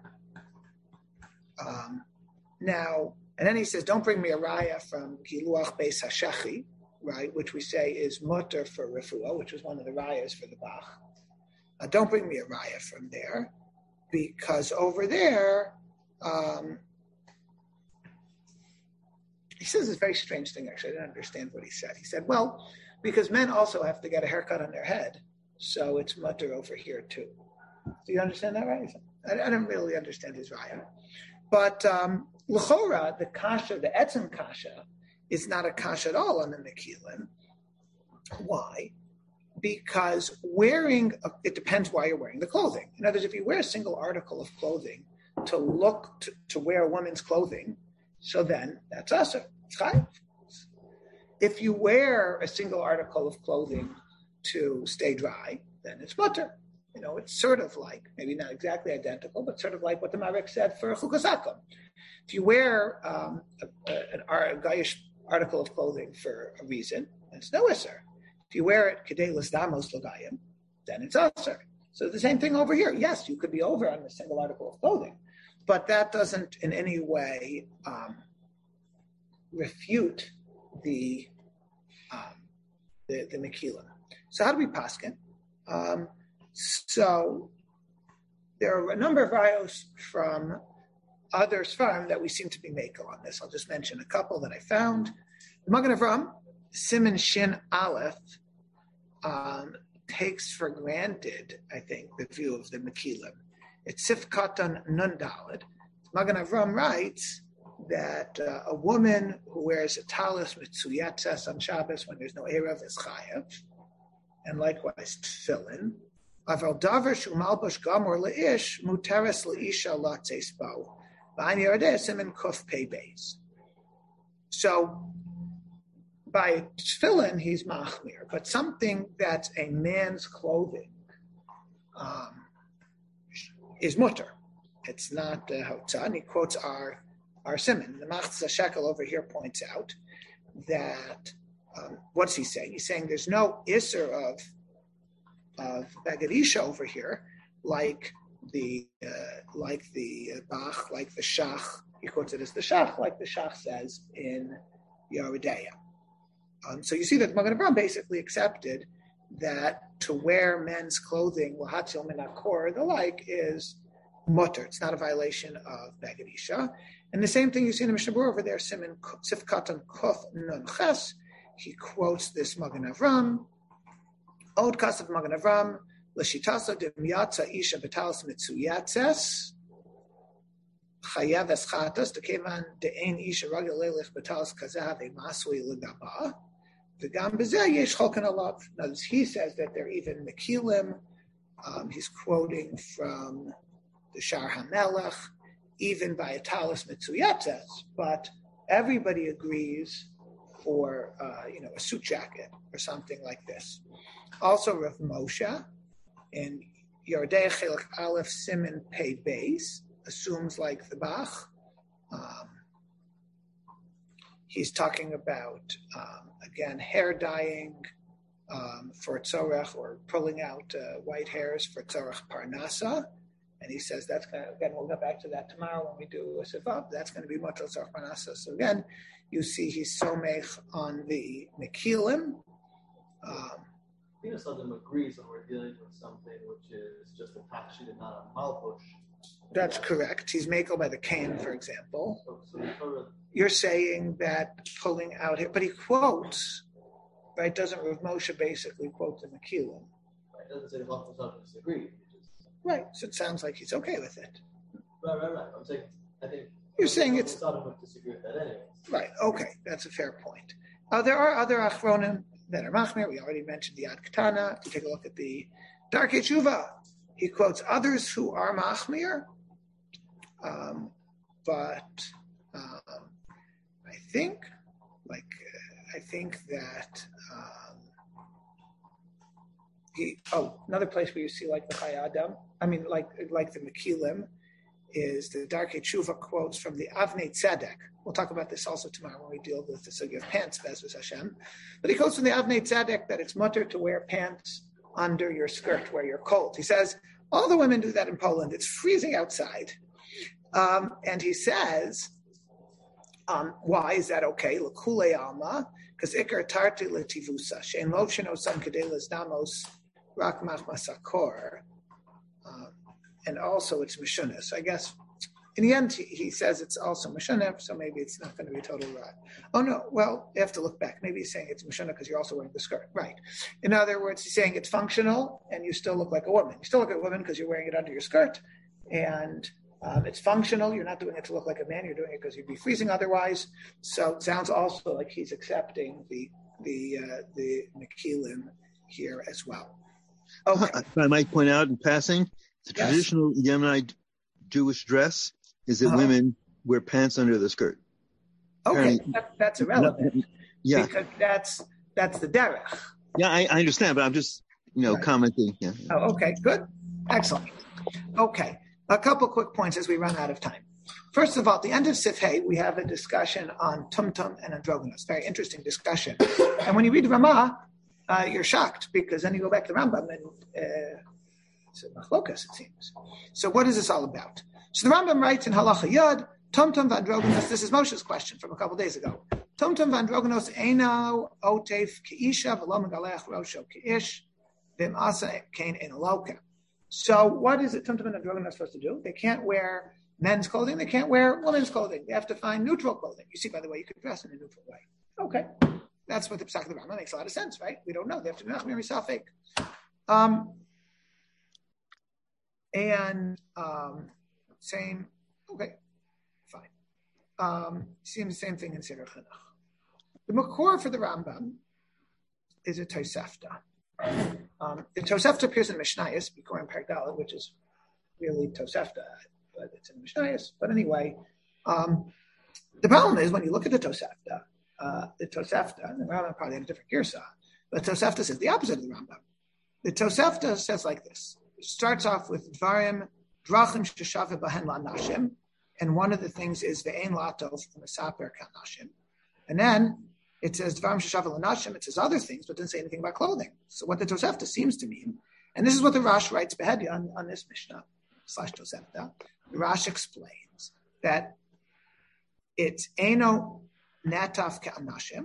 Um, now, and then he says, don't bring me a raya from Giluach Beis HaShechi, right, which we say is mutter for refuah, which was one of the rayas for the Bach. Uh, don't bring me a raya from there, because over there, um, he says this very strange thing, actually. I didn't understand what he said. He said, well, because men also have to get a haircut on their head, so it's mutter over here too. Do you understand that, right? I, I don't really understand his raya. But um, l'chora, the kasha, the etzem kasha, is not a kasha at all on the Mekilim. Why? Because wearing, a, it depends why you're wearing the clothing. In other words, if you wear a single article of clothing to look, to, to wear a woman's clothing, so then that's asur. It's chayav. If you wear a single article of clothing to stay dry, then it's mutter. You know, it's sort of like, maybe not exactly identical, but sort of like what the Marik said for chukasakum. If you wear um, a, a, an a gayish article of clothing for a reason, it's no asur. If you wear it kedei l'sdamos l'gayim, then it's asur. So the same thing over here. Yes, you could be over on a single article of clothing, but that doesn't in any way um, refute the um, the, the Mekilim. So how do we paskin? Um, so there are a number of rayos from other Sfarim that we seem to be making on this. I'll just mention a couple that I found. The Magen Avram, Siman Shin Aleph, um, takes for granted, I think, the view of the Mekilim. It's Sif Katan Nun Daled. Magen Avram writes that uh, a woman who wears a talis mitzuyatzes on Shabbos when there's no Erev is chayav, and likewise tefillin. Aval davar shu malbush gamor leish muteres leisha latzes bo. B'ayin yardeh simin kuf pei beis. So by tefillin he's machmir, but something that's a man's clothing um, is mutter. It's not uh, hotzah. And he quotes our our simon. The Machzah Shekel over here points out that um, what's he saying? He's saying there's no isser of of Bagad over here, like the uh, like the uh, Bach, like the Shach. He quotes it as the Shach, like the Shach says in Yeridea. Um, so you see that Magen Avram basically accepted that to wear men's clothing, lahatzil min hakor, the like, is mutter. It's not a violation of Bagad Isha. And the same thing you see in the Mishnah Berurah over there, Siman Sif Katan Kof Nun Ches. He quotes this Magen Avram. Od Kasav Magen Avram, L'shitasa Dimyatza Isha Betalis Mitzuyatzes, Chayav Eschatas, Dekevan De'en Isha Ragel Lelech Betalis Kazav Emasui L'gaba, V'gam B'zeh Yesh Cholkan Alav. Now he says that they're even Mekilim. Um, he's quoting from the Shar HaMelech, even by a talis mitzuyatzes, but everybody agrees for uh, you know a suit jacket or something like this. Also, Rav Moshe in Yordei Chelek Aleph Siman Pei Beis assumes like the Bach. Um, he's talking about um, again hair dyeing um, for tzorech or pulling out uh, white hairs for tzorech parnasa. And he says that's going to, again, we'll get back to that tomorrow when we do a sivab. That's going to be mutal tzorech parnasa. So again, you see he's somech on the Mekilim. Um, Venus Adam agrees when we're dealing with something which is just a tachshit and not a malbush. That's correct. He's mako by the cane, for example. So, so Torah, You're saying that pulling out here, but he quotes, right? Doesn't Rav Moshe basically quote the Mekilim? right, it doesn't say the Malchus Adam disagreed. Right. So it sounds like he's okay with it. Right, right, right. I'm saying, I think You're saying it's Adam would disagree with that anyway. right. Okay, that's a fair point. Uh, there are other achronim that are machmir. We already mentioned the Ad Ketana. If you take a look at the Darkei Tshuva, he quotes others who are machmir, um, but um, I think, like, uh, I think that um, he. Oh, another place where you see like the Chai Adam. I mean, like like the Mekilim, is the Darkei Tshuva quotes from the Avnei Tzedek. We'll talk about this also tomorrow when we deal with the sugya of pants, Bezos Hashem. But he quotes from the Avnei Tzedek that it's mutter to wear pants under your skirt where you're cold. He says, All the women do that in Poland. It's freezing outside. Um, and he says, um, why is that okay? L'kule alma, because ikar tarti letivusa, shein lov sheno san kedelas damos rak machmasakor. And also it's Mishunnah. So I guess in the end, he, he says it's also Mishunnah, so maybe it's not going to be a total rod. Oh, no. Well, you have to look back. Maybe he's saying it's Mishunnah because you're also wearing the skirt. Right. In other words, he's saying it's functional and you still look like a woman. You still look like a woman because you're wearing it under your skirt. And um, it's functional. You're not doing it to look like a man. You're doing it because you'd be freezing otherwise. So it sounds also like he's accepting the the uh, the Mekilim here as well. Okay. If I might point out in passing, the Yes. traditional Yemenite Jewish dress is that Uh-huh. women wear pants under the skirt. Okay, Apparently- that, that's irrelevant. Yeah, Because that's that's the derech. yeah, I, I understand, but I'm just, you know, Right. commenting. Yeah. Oh, okay, good. Excellent. Okay, a couple quick points as we run out of time. First of all, at the end of Sif Hey, we have a discussion on tumtum and androgynous. Very interesting discussion. And when you read Ramah, uh, you're shocked because then you go back to Rambam and uh, it's a machlokas, it seems. So what is this all about? So the Rambam writes in Halacha Yad, tumtum v'androgynous. This is Moshe's question from a couple days ago. Tumtum v'androgynous eino otef keisha v'lo megalech rosho keish v'im asa kein enoloka. So what is it tumtum and androgynous supposed to do? They can't wear men's clothing. They can't wear women's clothing. They have to find neutral clothing. You see, by the way, you can dress in a neutral way. Okay. That's what the Pesach of the Rambam makes a lot of sense, right? We don't know. They have to be Nachmir Misafek. Um, and um, same, okay, fine. Um, seems the same thing in Seder Chinuch. The Makor for the Rambam is a Tosefta. Um, the Tosefta appears in Mishnayos, Bikurim Perek, which is really Tosefta, but it's in Mishnayos. But anyway, um, the problem is when you look at the Tosefta, uh, the Tosefta, and the Rambam probably had a different Girsa, but Tosefta says the opposite of the Rambam. The Tosefta says like this. It starts off with Dvarim, Drachim Sheshave Bahen LaNashim, and one of the things is Ve'ein Latov Mesaper Kanashim. And then it says Dvarim Sheshave LaNashim, it says other things, but doesn't say anything about clothing. So what the Tosefta seems to mean, and this is what the Rash writes Behedi on, on this Mishnah, slash Tosefta, the Rash explains that it's Eino Nataf Ka'anashim,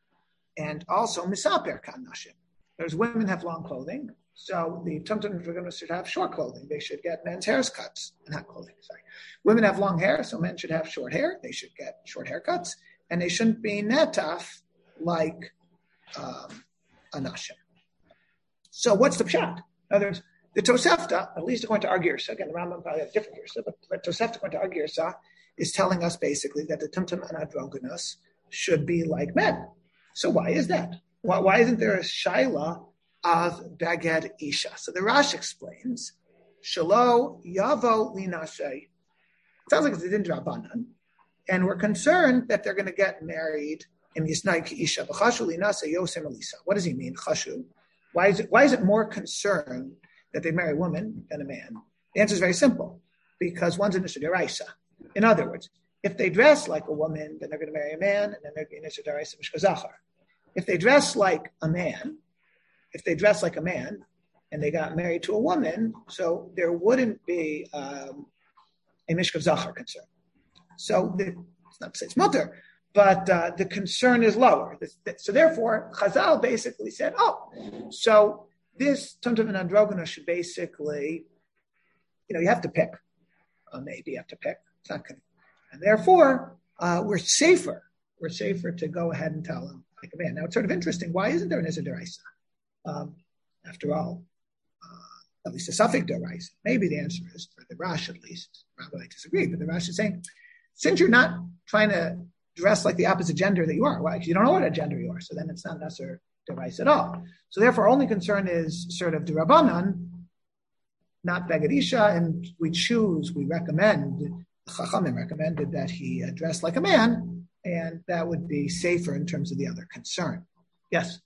and also Misaper Ka'anashim. There's women have long clothing, so the tumtum and should have short clothing. They should get men's haircuts, not clothing, sorry. Women have long hair, so men should have short hair. They should get short haircuts, and they shouldn't be netaf like um, anashim. So what's the pshat? In other words, the Tosefta, at least according to our Girsa, again, the Rambam probably has a different Girsa, but the Tosefta according to our Girsa is telling us basically that the tumtum and androgynous should be like men. So why is that? Why, why isn't there a shaila of baged isha? So the Rash explains, shalo yavo linashe. Sounds like it's a din drabanan, and we're concerned that they're going to get married in yisnai ki isha. V'chashu linase yosem elisa. What does he mean? Chashu. Why is it? Why is it more concern that they marry a woman than a man? The answer is very simple, because one's an issur deraisa. In other words, if they dress like a woman, then they're going to marry a man, and then they're going to issur deraisa mishkazachar. If they dress like a man, if they dress like a man, and they got married to a woman, so there wouldn't be um, a mishkav zachar concern. So the, it's not to say it's mutter, but uh, the concern is lower. So therefore, Chazal basically said, oh, so this tumtum and androgynous should basically, you know, you have to pick. Uh, maybe you have to pick. It's not going to. And therefore, uh, we're safer. We're safer to go ahead and tell them like a man. Now, it's sort of interesting. Why isn't there an issur deraisa? Um, after all, uh, at least a suffix deraisa. Maybe the answer is, for the Rash at least, Rabbi disagree, but the Rash is saying, since you're not trying to dress like the opposite gender that you are, well, you don't know what a gender you are, so then it's not an issur deraisa at all. So therefore, our only concern is sort of derabanan, not beged isha, and we choose, we recommend, the Chachamim recommended that he uh, dress like a man, and that would be safer in terms of the other concern. Yes?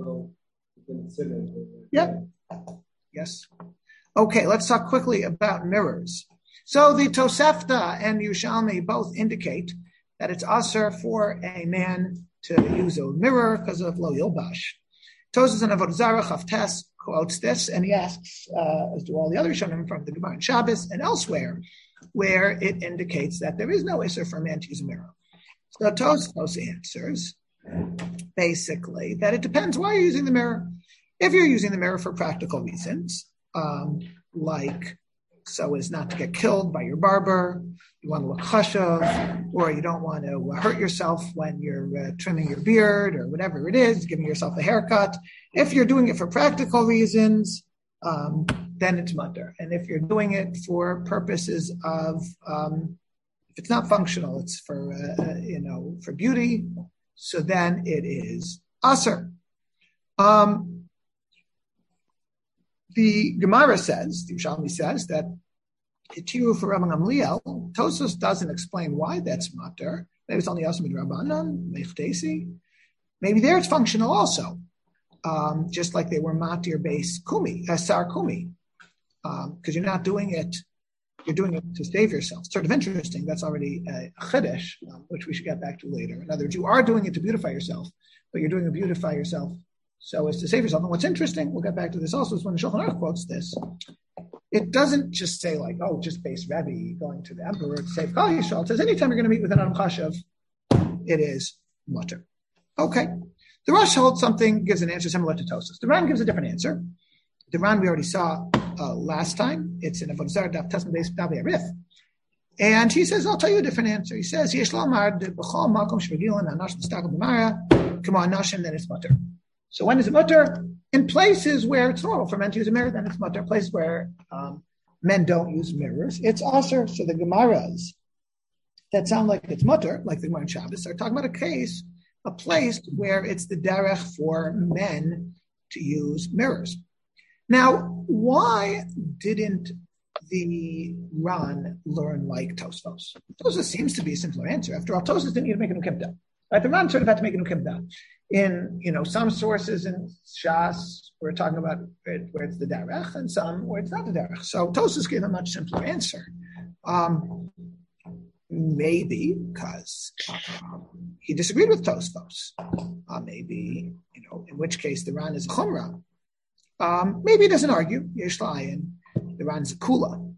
Yeah. Yes. Okay, let's talk quickly about mirrors. So the Tosefta and Yerushalmi both indicate that it's asur for a man to use a mirror because of lo yilbash. Tosefta and Avodah Zarah Chavtes quotes this, and he asks, uh, as do all the other Rishonim from the Gemara and Shabbos and elsewhere, where it indicates that there is no Isser for a man to use a mirror. So Tosfos answers, basically, that it depends why you're using the mirror. If you're using the mirror for practical reasons, um, like so as not to get killed by your barber, you want to look chashav, or you don't want to hurt yourself when you're uh, trimming your beard or whatever it is, giving yourself a haircut. If you're doing it for practical reasons, um, then it's mutter. And if you're doing it for purposes of, um, if it's not functional, it's for, uh, you know, for beauty, so then it is aser. Um, the Gemara says, the Yerushalmi says that Hitiru for Rabban Gamliel, Tosfos doesn't explain why that's mutter. Maybe it's only Asim Rabbanan, Mechtesi. Maybe there it's functional also, um, just like they were matir base kumi, uh, sar kumi, because um, you're not doing it, you're doing it to save yourself. It's sort of interesting. That's already a chiddush, um, which we should get back to later. In other words, you are doing it to beautify yourself, but you're doing it to beautify yourself so as to save yourself. And what's interesting, we'll get back to this also, is when the Shulchan Aruch quotes this. It doesn't just say like, oh, just base Rebbe going to the emperor to save Kal Yisrael. It says anytime you're going to meet with an Adam Chashav, it is mutter. Okay. The Rosh holds something, gives an answer similar to Tosfos. The Ran gives a different answer. The Ran we already saw uh, last time. It's in Avodah Zarah Daf Tesman Beis Davi Arif. And he says, I'll tell you a different answer. He says, Yesh Lamar B'chol Makom Shvagilin Anash N'Stakal B'Mara Come on Nashim, then it's mutter. So when is it mutter? In places where it's normal for men to use a mirror, then it's mutter. Places where um, men don't use mirrors, it's aser. So the Gemaras that sound like it's mutter, like the Gemara in Shabbos, are talking about a case, a place where it's the derech for men to use mirrors. Now, why didn't the Ran learn like Tosfos? Tosfos seems to be a simpler answer. After all, Tosfos didn't need to make a new kibbutz. Right? The Ran sort of had to make a new kibbutz. In, you know, some sources in Shas, we're talking about it where it's the derech, and some where it's not the derech. So Tosfos gave a much simpler answer. Um, maybe because um, he disagreed with Tosfos. Uh, maybe, you know, in which case the Ran is a chumrah. Um, maybe he doesn't argue. Yesh Layin, the Ran is a kula.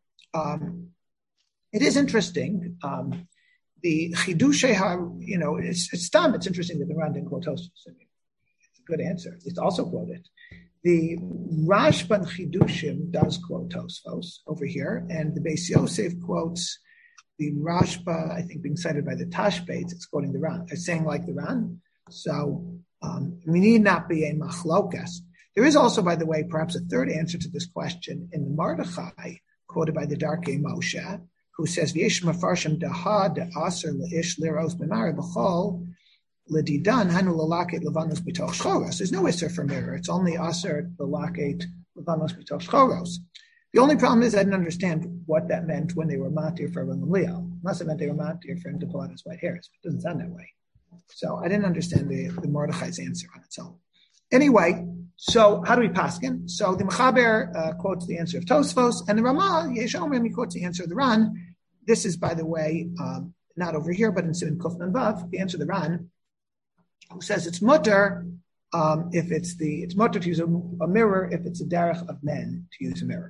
Um, it is interesting. Um, The chidushei, you know, it's it's dumb. It's interesting that the Ran didn't quote Tosfos. I mean, it's a good answer. It's also quoted. The Rashban Chidushim does quote Tosfos over here, and the Beis Yosef quotes the Rashba, I think, being cited by the Tashbates. It's quoting the Ran. It's saying like the Ran. So um, we need not be a machlokas. There is also, by the way, perhaps a third answer to this question in the Mordechai, quoted by the Darkei Moshe, who says, "V'yesh mafarshim daha de'aser leish liros b'mara b'chol ledidan hanu lelaket levanos b'toch choros." There's no iser for mirror; it's only aser lelaket levanos b'toch choros. The only problem is I didn't understand what that meant when they were matir for Rabban Gamliel. Unless it meant they were matir for him to pull out his white hairs. It doesn't sound that way. So I didn't understand the, the Mordechai's answer on its own. Anyway, so how do we paskin? So the Mechaber uh, quotes the answer of Tosfos, and the Ramah, Yesh Omer, he quotes the answer of the Ran. This is, by the way, um, not over here, but in Siman Kuf Nun Vav, the answer of the Ran, who says it's mutter um, if it's the it's mutter to use a, a mirror if it's a derech of men to use a mirror.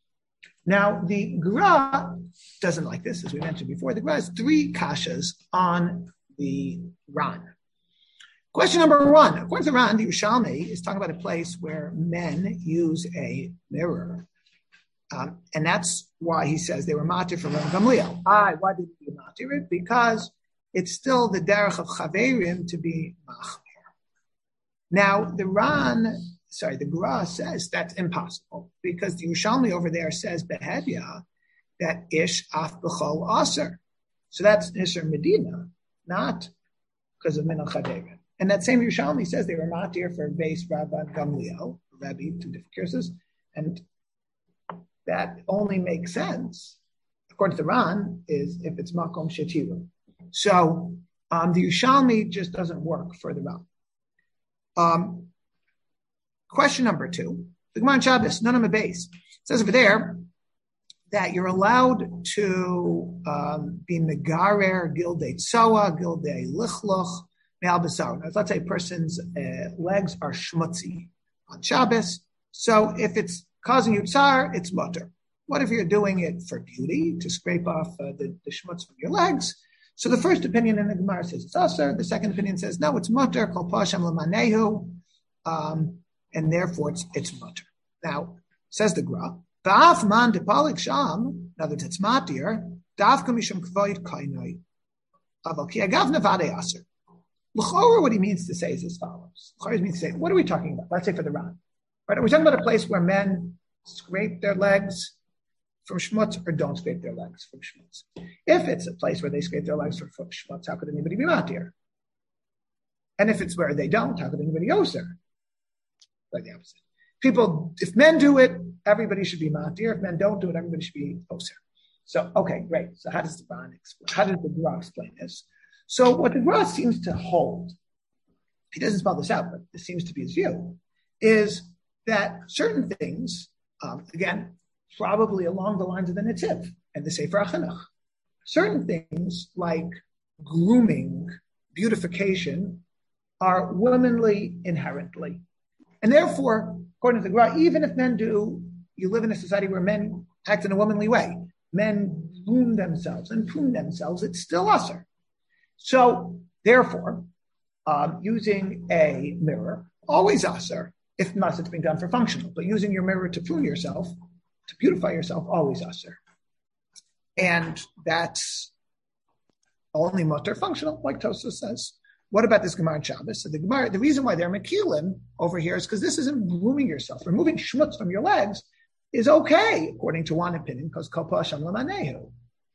Now the Gra doesn't like this, as we mentioned before. The Gra has three kashas on the Ran. Question number one, according to the Ran, the Yerushalmi is talking about a place where men use a mirror. Um, and that's why he says they were matir for Rabban Gamliel. Ah, why did he matir it? Because it's still the derech of chaverim to be machmir. Now, the Ran, sorry, the Gra says that's impossible because the Yerushalmi over there says behedya that ish af b'chol aser. So that's Isser Medina, not because of minal chaverim. And that same Yerushalmi says they were matir for base Rabban Gamliel, Rabbi, two different curses, and that only makes sense, according to the Ran, is if it's makom shetiru. So um, the Yerushalmi just doesn't work for the Ran. Um, question number two, the Gemara in Shabbos, none of them base. It says over there that you're allowed to um, be megarer gildei tsoa, gildei lichloch, me'al basar. Now, let's say a person's uh, legs are shmutzi on Shabbos, So if it's causing you tsar, it's mutter. What if you're doing it for beauty, to scrape off uh, the, the schmutz from your legs? So the first opinion in the Gemara says it's aser. The second opinion says, no, it's mutter, kol pashem l'manehu, um, and therefore it's, it's mutter. Now, says the Gra, ba'af man depalik sham, now that it's matir, davka misham kvoid kainoi, aval ki agav nevade aser. L'chora, what he means to say is as follows. L'chora means to say, what are we talking about? Let's say for the Ran. Right? Are we talking about a place where men scrape their legs from schmutz or don't scrape their legs from schmutz? If it's a place where they scrape their legs from schmutz, how could anybody be matir? And if it's where they don't, how could anybody oser? Like the opposite. People, if men do it, everybody should be matir. If men don't do it, everybody should be oser. So, okay, great. So how does the Ran explain? How does the Gra explain this? So what the Gra seems to hold, he doesn't spell this out, but this seems to be his view, is that certain things, um, again, probably along the lines of the Netziv and the Sefer HaChinuch, certain things like grooming, beautification, are womanly inherently. And therefore, according to the Gra, even if men do, you live in a society where men act in a womanly way, men groom themselves and prune themselves, it's still usher. So, therefore, um, using a mirror, always usher, if not it's being done for functional, but using your mirror to prune yourself, to beautify yourself, always usher. And that's only mutter functional, like Tosfos says. What about this Gemara Shabbos? So the Gemara, the reason why they're Mekilim over here is because this isn't grooming yourself. Removing schmutz from your legs is okay, according to one opinion, because Kol Pasham L'Manehu.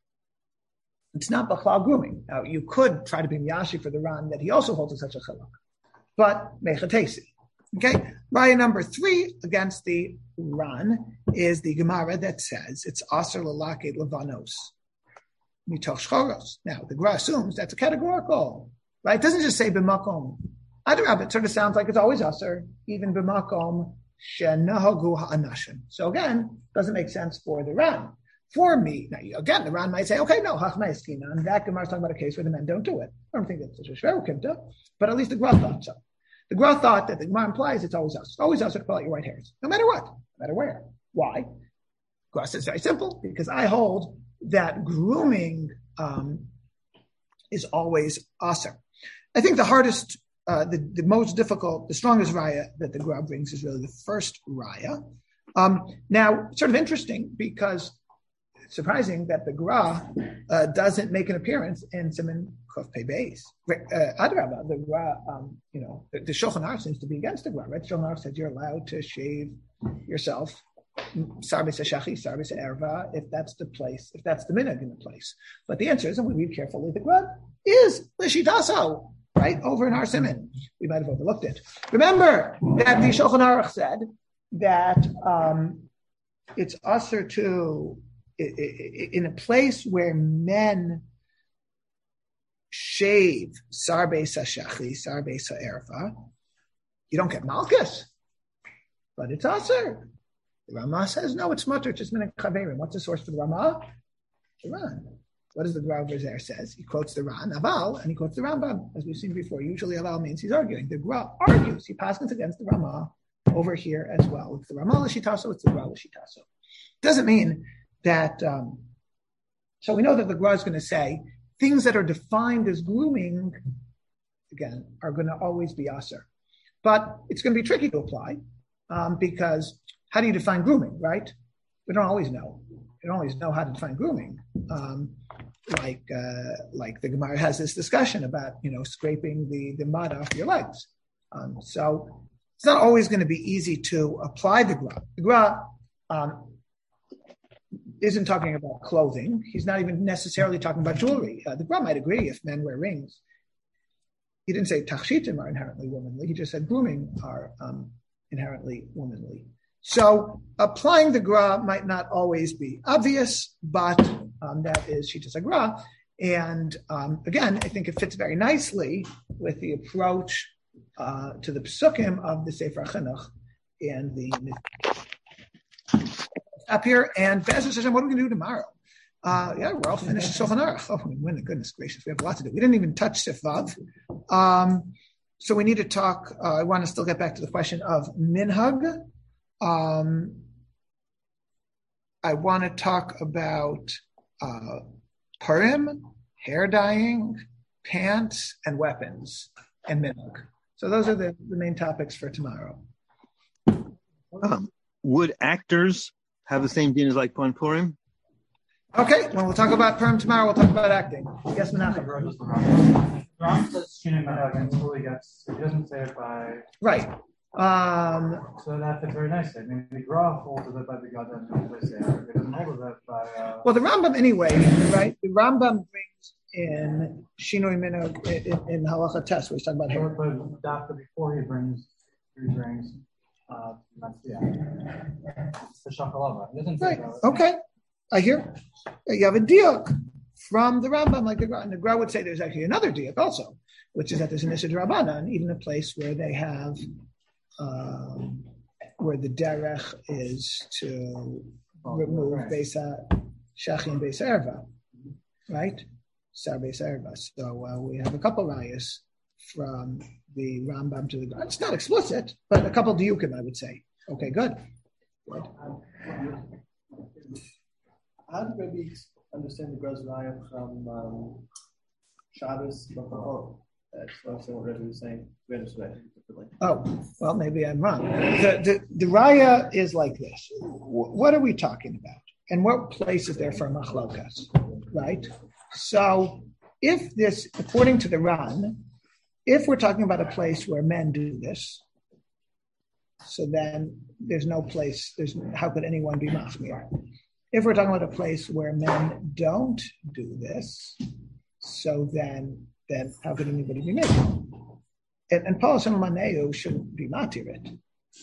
It's not Bachlal grooming. Now, you could try to be Miyashi for the Ran that he also holds such a chiluk, but Mechatesi. Okay, Raya number three against the Ran is the Gemara that says it's Aser L'Lakei Levanos Mitoch Shchoros. Now, the Gra assumes that's a categorical, right? It doesn't just say B'makom. Adarab, it sort of sounds like it's always Aser, even B'makom Shenahagu Ha'anashim. So again, doesn't make sense for the Ran. For me, now again, the Ran might say, okay, no, Hachmai Eskina, and that Gemara is talking about a case where the men don't do it. I don't think that's such a Shveru Kimta, but at least the Gra thought so. The Gra thought that the Gemara implies it's always us. It's always us to pull out your white hairs, no matter what, no matter where. Why? Gra says very simple, because I hold that grooming um, is always aser. I think the hardest, uh, the, the most difficult, the strongest raya that the Gra brings is really the first raya. Um, now, sort of interesting because it's surprising that the Gra uh, doesn't make an appearance in Siman Kuf Pei Beis. Uh, Adrabah, the Gra, um, you know, the, the Shulchan Aruch seems to be against the Gra, right? Shulchan Aruch said you're allowed to shave yourself, Sarbis Hashachi, Sarbis Erva, if that's the place, if that's the minhag in the place. But the answer is, and we read carefully, the Gra is Lishitaso, right? Over in our Siman. We might have overlooked it. Remember that the Shulchan Aruch said that um, it's usher to, in a place where men shave Sarbe Sashachi, Sarbe Sa'erfa, you don't get Malchus, but it's usher. The Ramah says, no, it's mutter, just minhag chaverim. What's the source for the Ramah? The Ran. What does the Gra over there says? He quotes the Ran, Aval, and he quotes the Rambam, as we've seen before. Usually Aval means he's arguing. The Gra argues. He passes against the Ramah over here as well. It's the Ramah l'shitaso, it's the Gra l'shitaso. Doesn't mean that, um, so we know that the Gra is going to say things that are defined as grooming, again, are going to always be aser. But it's going to be tricky to apply um, because how do you define grooming, right? We don't always know. We don't always know how to define grooming. Um, like uh, like the Gemara has this discussion about, you know, scraping the, the mud off your legs. Um, so it's not always going to be easy to apply the Gra. The Gra um, isn't talking about clothing. He's not even necessarily talking about jewelry. Uh, the Gra might agree if men wear rings. He didn't say tachshitim are inherently womanly. He just said grooming are um, inherently womanly. So applying the Gra might not always be obvious, but um, that is Shitas HaGra. And um, again, I think it fits very nicely with the approach uh, to the Pesukim of the Sefer HaChinuch and the up here. And Be'ezus Hashem, what are we going to do tomorrow? Uh, yeah, we're all finished Shulchan Aruch. Oh, my goodness gracious, we have a lot to do. We didn't even touch Sif Vav. Um, so we need to talk. Uh, I want to still get back to the question of minhag. Um, I want to talk about uh, Purim, hair dyeing, pants, and weapons, and minhag. So those are the, the main topics for tomorrow. Um, would actors have the same din as like on Purim? Okay, when we'll talk about Purim tomorrow, we'll talk about acting. Yes, Menachem. Ram says Shinei Minhag until he gets, he doesn't say it by. Right. Um, so that fits very nicely. I mean, the Gra holds it by the Gadol and the Seir. It doesn't hold it by. Uh... Well, the Rambam anyway, right? The Rambam brings in Shinoi Minhag in, in Halacha Test, where he's talking about hair. But Doctor before he brings, he brings, uh, yeah, it's the Shakalava. He doesn't say right. that. Okay. I hear you have a diuk from the Rambam, like the Gra. And the Gra would say there's actually another diuk also, which is that there's an Issa D'Rabbanan, even a place where they have, um, where the derech is to oh, remove right. Beisa Shachi and Beisa Erva, right? Sar Beisa Erva. So uh, we have a couple rayas from the Rambam to the Gra. It's not explicit, but a couple diukim, I would say. Okay, good. Good. How do Rabbi understand the Gra's Raya from um, Shabbos? Oh, that's what Rabbi was saying. We understood it differently. Oh, well, maybe I'm wrong. The, the, the Raya is like this. W- what are we talking about? And what place is there for machlokas? Right? So if this, according to the Ran, if we're talking about a place where men do this, so then there's no place, there's how could anyone be machmir? If we're talking about a place where men don't do this, so then then how could anybody be making? And, and Paul Maneu shouldn't be matirit.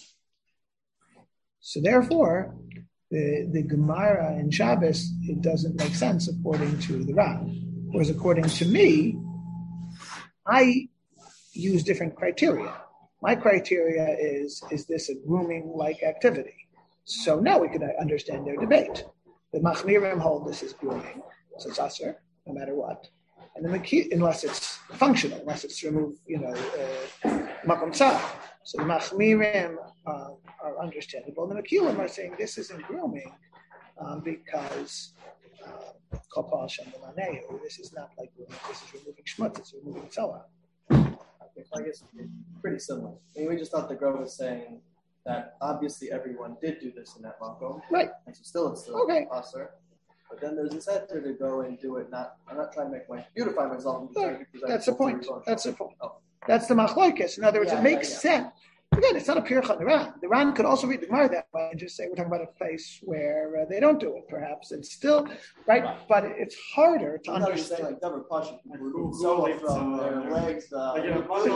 So therefore, the, the Gemara in Shabbos, it doesn't make sense according to the Rav. Whereas according to me, I use different criteria. My criteria is, is this a grooming-like activity? So now we can understand their debate. The Machmirim hold this is grooming, so it's aser, no matter what. And the Maki, unless it's functional, unless it's remove, you know, makom tzah. So the Machmirim uh, are understandable. The Makilim are saying this isn't grooming um, because Kopal Shem Manehu. This is not like grooming. This is removing shmutz. It's removing tzah. I guess it's pretty similar. I mean, we just thought the Grove was saying that obviously everyone did do this in that makom. Right. And so still it's still okay. Aser. But then there's this heter to go and do it. Not, I'm not trying to make my beautify myself. I'm right. That's the point. That's the point. Oh. That's the machlokes. In other words, yeah, it makes yeah, yeah. sense. Again, it's not a pircha in the Ran. The Ran could also read the Gemara that way and just say we're talking about a place where uh, they don't do it, perhaps. It's still right, but it's harder to I understand. Like double push, remove solar from their legs. Uh, like,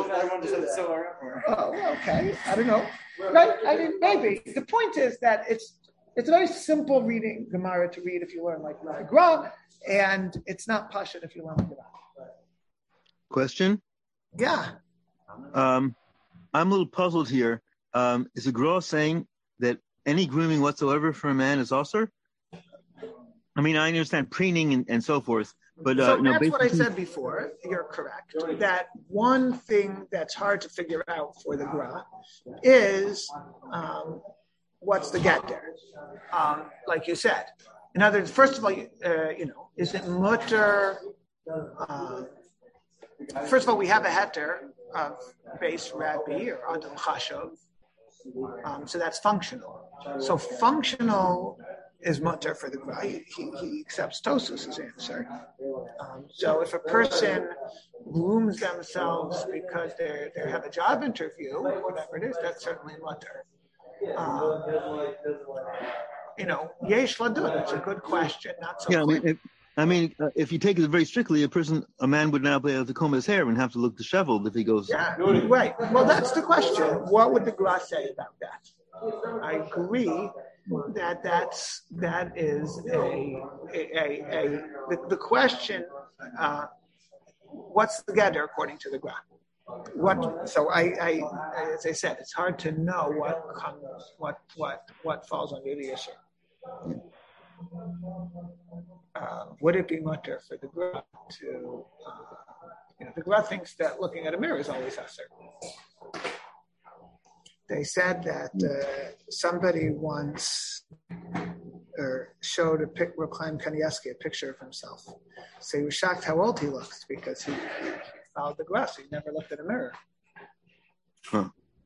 oh, okay. I don't know. Right? I mean, maybe. The point is that it's it's a very simple reading Gemara to read if you learn like the Gra, and it's not pashut if you learn like the Ran. Question? Yeah. Um, I'm a little puzzled here. Um, is the Gra saying that any grooming whatsoever for a man is also? I mean, I understand preening and, and so forth, but uh, so you know, that's what I basically- said before. You're correct. That one thing that's hard to figure out for the Gra is um, what's the get there, um, like you said. In other words, first of all, uh, you know, is it mutter? Uh, first of all, we have a heter of base rabbi or adam chashov, um, so that's functional. So functional is mutter for the Gra. He, he, he accepts Tosus's answer. Um, so if a person grooms themselves because they they have a job interview or whatever it is, that's certainly mutter. Um, you know, yesh ladun. It's a good question. Not so. Yeah, I clear. mean, if, I mean, uh, if you take it very strictly, a person, a man would now be able to comb his hair and have to look disheveled if he goes. Yeah, right. Well, that's the question. What would the Gra say about that? I agree that that's that is a a, a, a the, the question. Uh, what's the gather according to the Gra? What? So I, I, as I said, it's hard to know what comes, what what what falls under the issue. Uh, would it be mutter for the Gra to? Uh, you know, the Gra thinks that looking at a mirror is always asur. they said that uh, somebody once or showed a pic, Reb Chaim Kanievsky, a picture of himself. So he was shocked how old he looked because he followed the grass. He never looked at a mirror. Huh.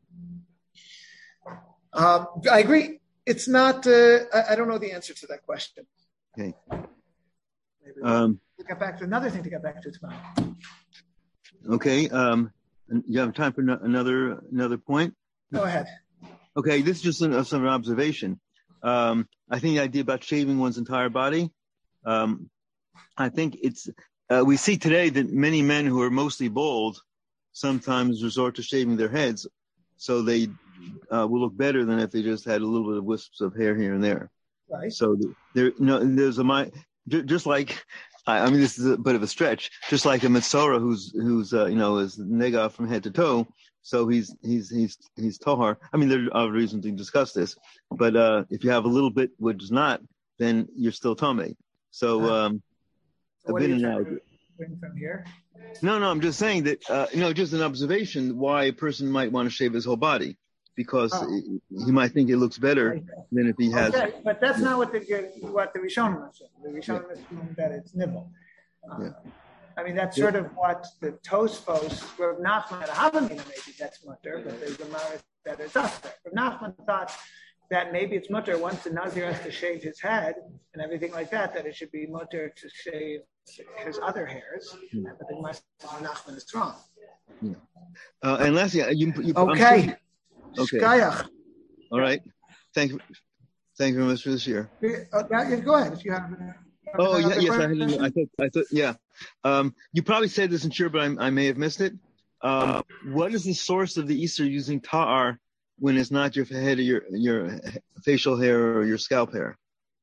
Um, I agree. It's not, uh, I, I don't know the answer to that question. Okay. Maybe we'll Um, get back to another thing to get back to tomorrow. okay. Um, you have time for no, another another point? Go ahead. Okay, this is just an, some observation. Um, I think the idea about shaving one's entire body, um, I think it's, uh, we see today that many men who are mostly bald sometimes resort to shaving their heads so they uh, will look better than if they just had a little bit of wisps of hair here and there. Right. So there, you know, there's a, my, just like, I mean, this is a bit of a stretch, just like a Metzora who's, who's, uh, you know, is nega from head to toe. So he's, he's, he's, he's Tohar. I mean, there are reasons to discuss this, but, uh, if you have a little bit, which is not, then you're still Tomei. So, um, So what I've are been you in trying now. to bring from here? No, no, I'm just saying that, uh, you know, just an observation why a person might want to shave his whole body because Oh. he, he might think it looks better than if he has. Okay, but that's not what the what the Rishonim is saying. The Rishonim is saying that it's nibble. Uh, Yeah. I mean, that's sort of what the Tosfos, Rav Nachman at Havamina, maybe that's mutter, but there's a Gemara that it's after. Rav Nachman thought that maybe it's mutter once the Nazir has to shave his head and everything like that, that it should be mutter to shave his other hairs. Hmm. But the Rav Nachman is wrong. Yeah. Uh, and lastly, you, you Okay. Okay. Shkayach. All right. Thank you. Thank you very much for this year. Uh, yeah, go ahead if you have. Oh, yeah, another yes, I, had, question. I thought, I thought, yeah. Um, you probably said this in Shir, but I, I may have missed it. Um, what is the source of the Easter using ta'ar when it's not your head or your, your facial hair or your scalp hair?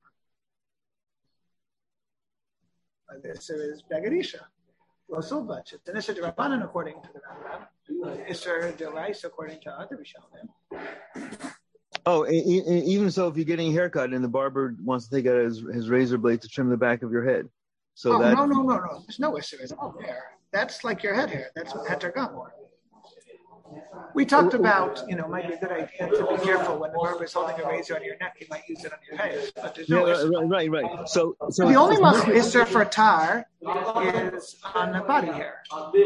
Uh, This is Begarisha. Losulbach. It's an Isser D'Rabbanan according to the Rambam. Isser D'Orais according to other Rishonim. Oh, e- e- even so, if you're getting a haircut and the barber wants to take out his, his razor blade to trim the back of your head. So oh, that. no, no, no, no. There's no Isser there. That's like your head hair. That's Heter Gamor. We talked about, you know, might be a good idea to be careful when the barber is holding a razor on your neck, he might use it on your head. But there's no Yeah, Isser. right, right, right. So, so The only mach Isser for tar is on the body hair.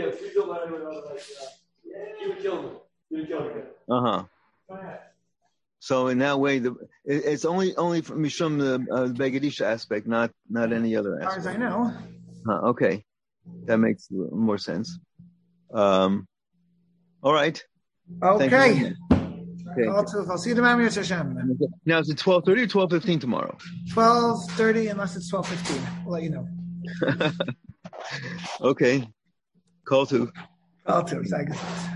Uh huh. So in that way, the it, it's only only from Mishum the uh, Begadisha aspect, not not any other As far aspect. as I know. Huh, okay, that makes more sense. Um, all right. Thank you Okay. very much. Okay. I'll, I'll see you tomorrow. Mister Hashem. Now is it twelve thirty or twelve fifteen tomorrow? twelve thirty unless it's twelve fifteen. I'll let you know. Okay. Call to. Call to. Thanks.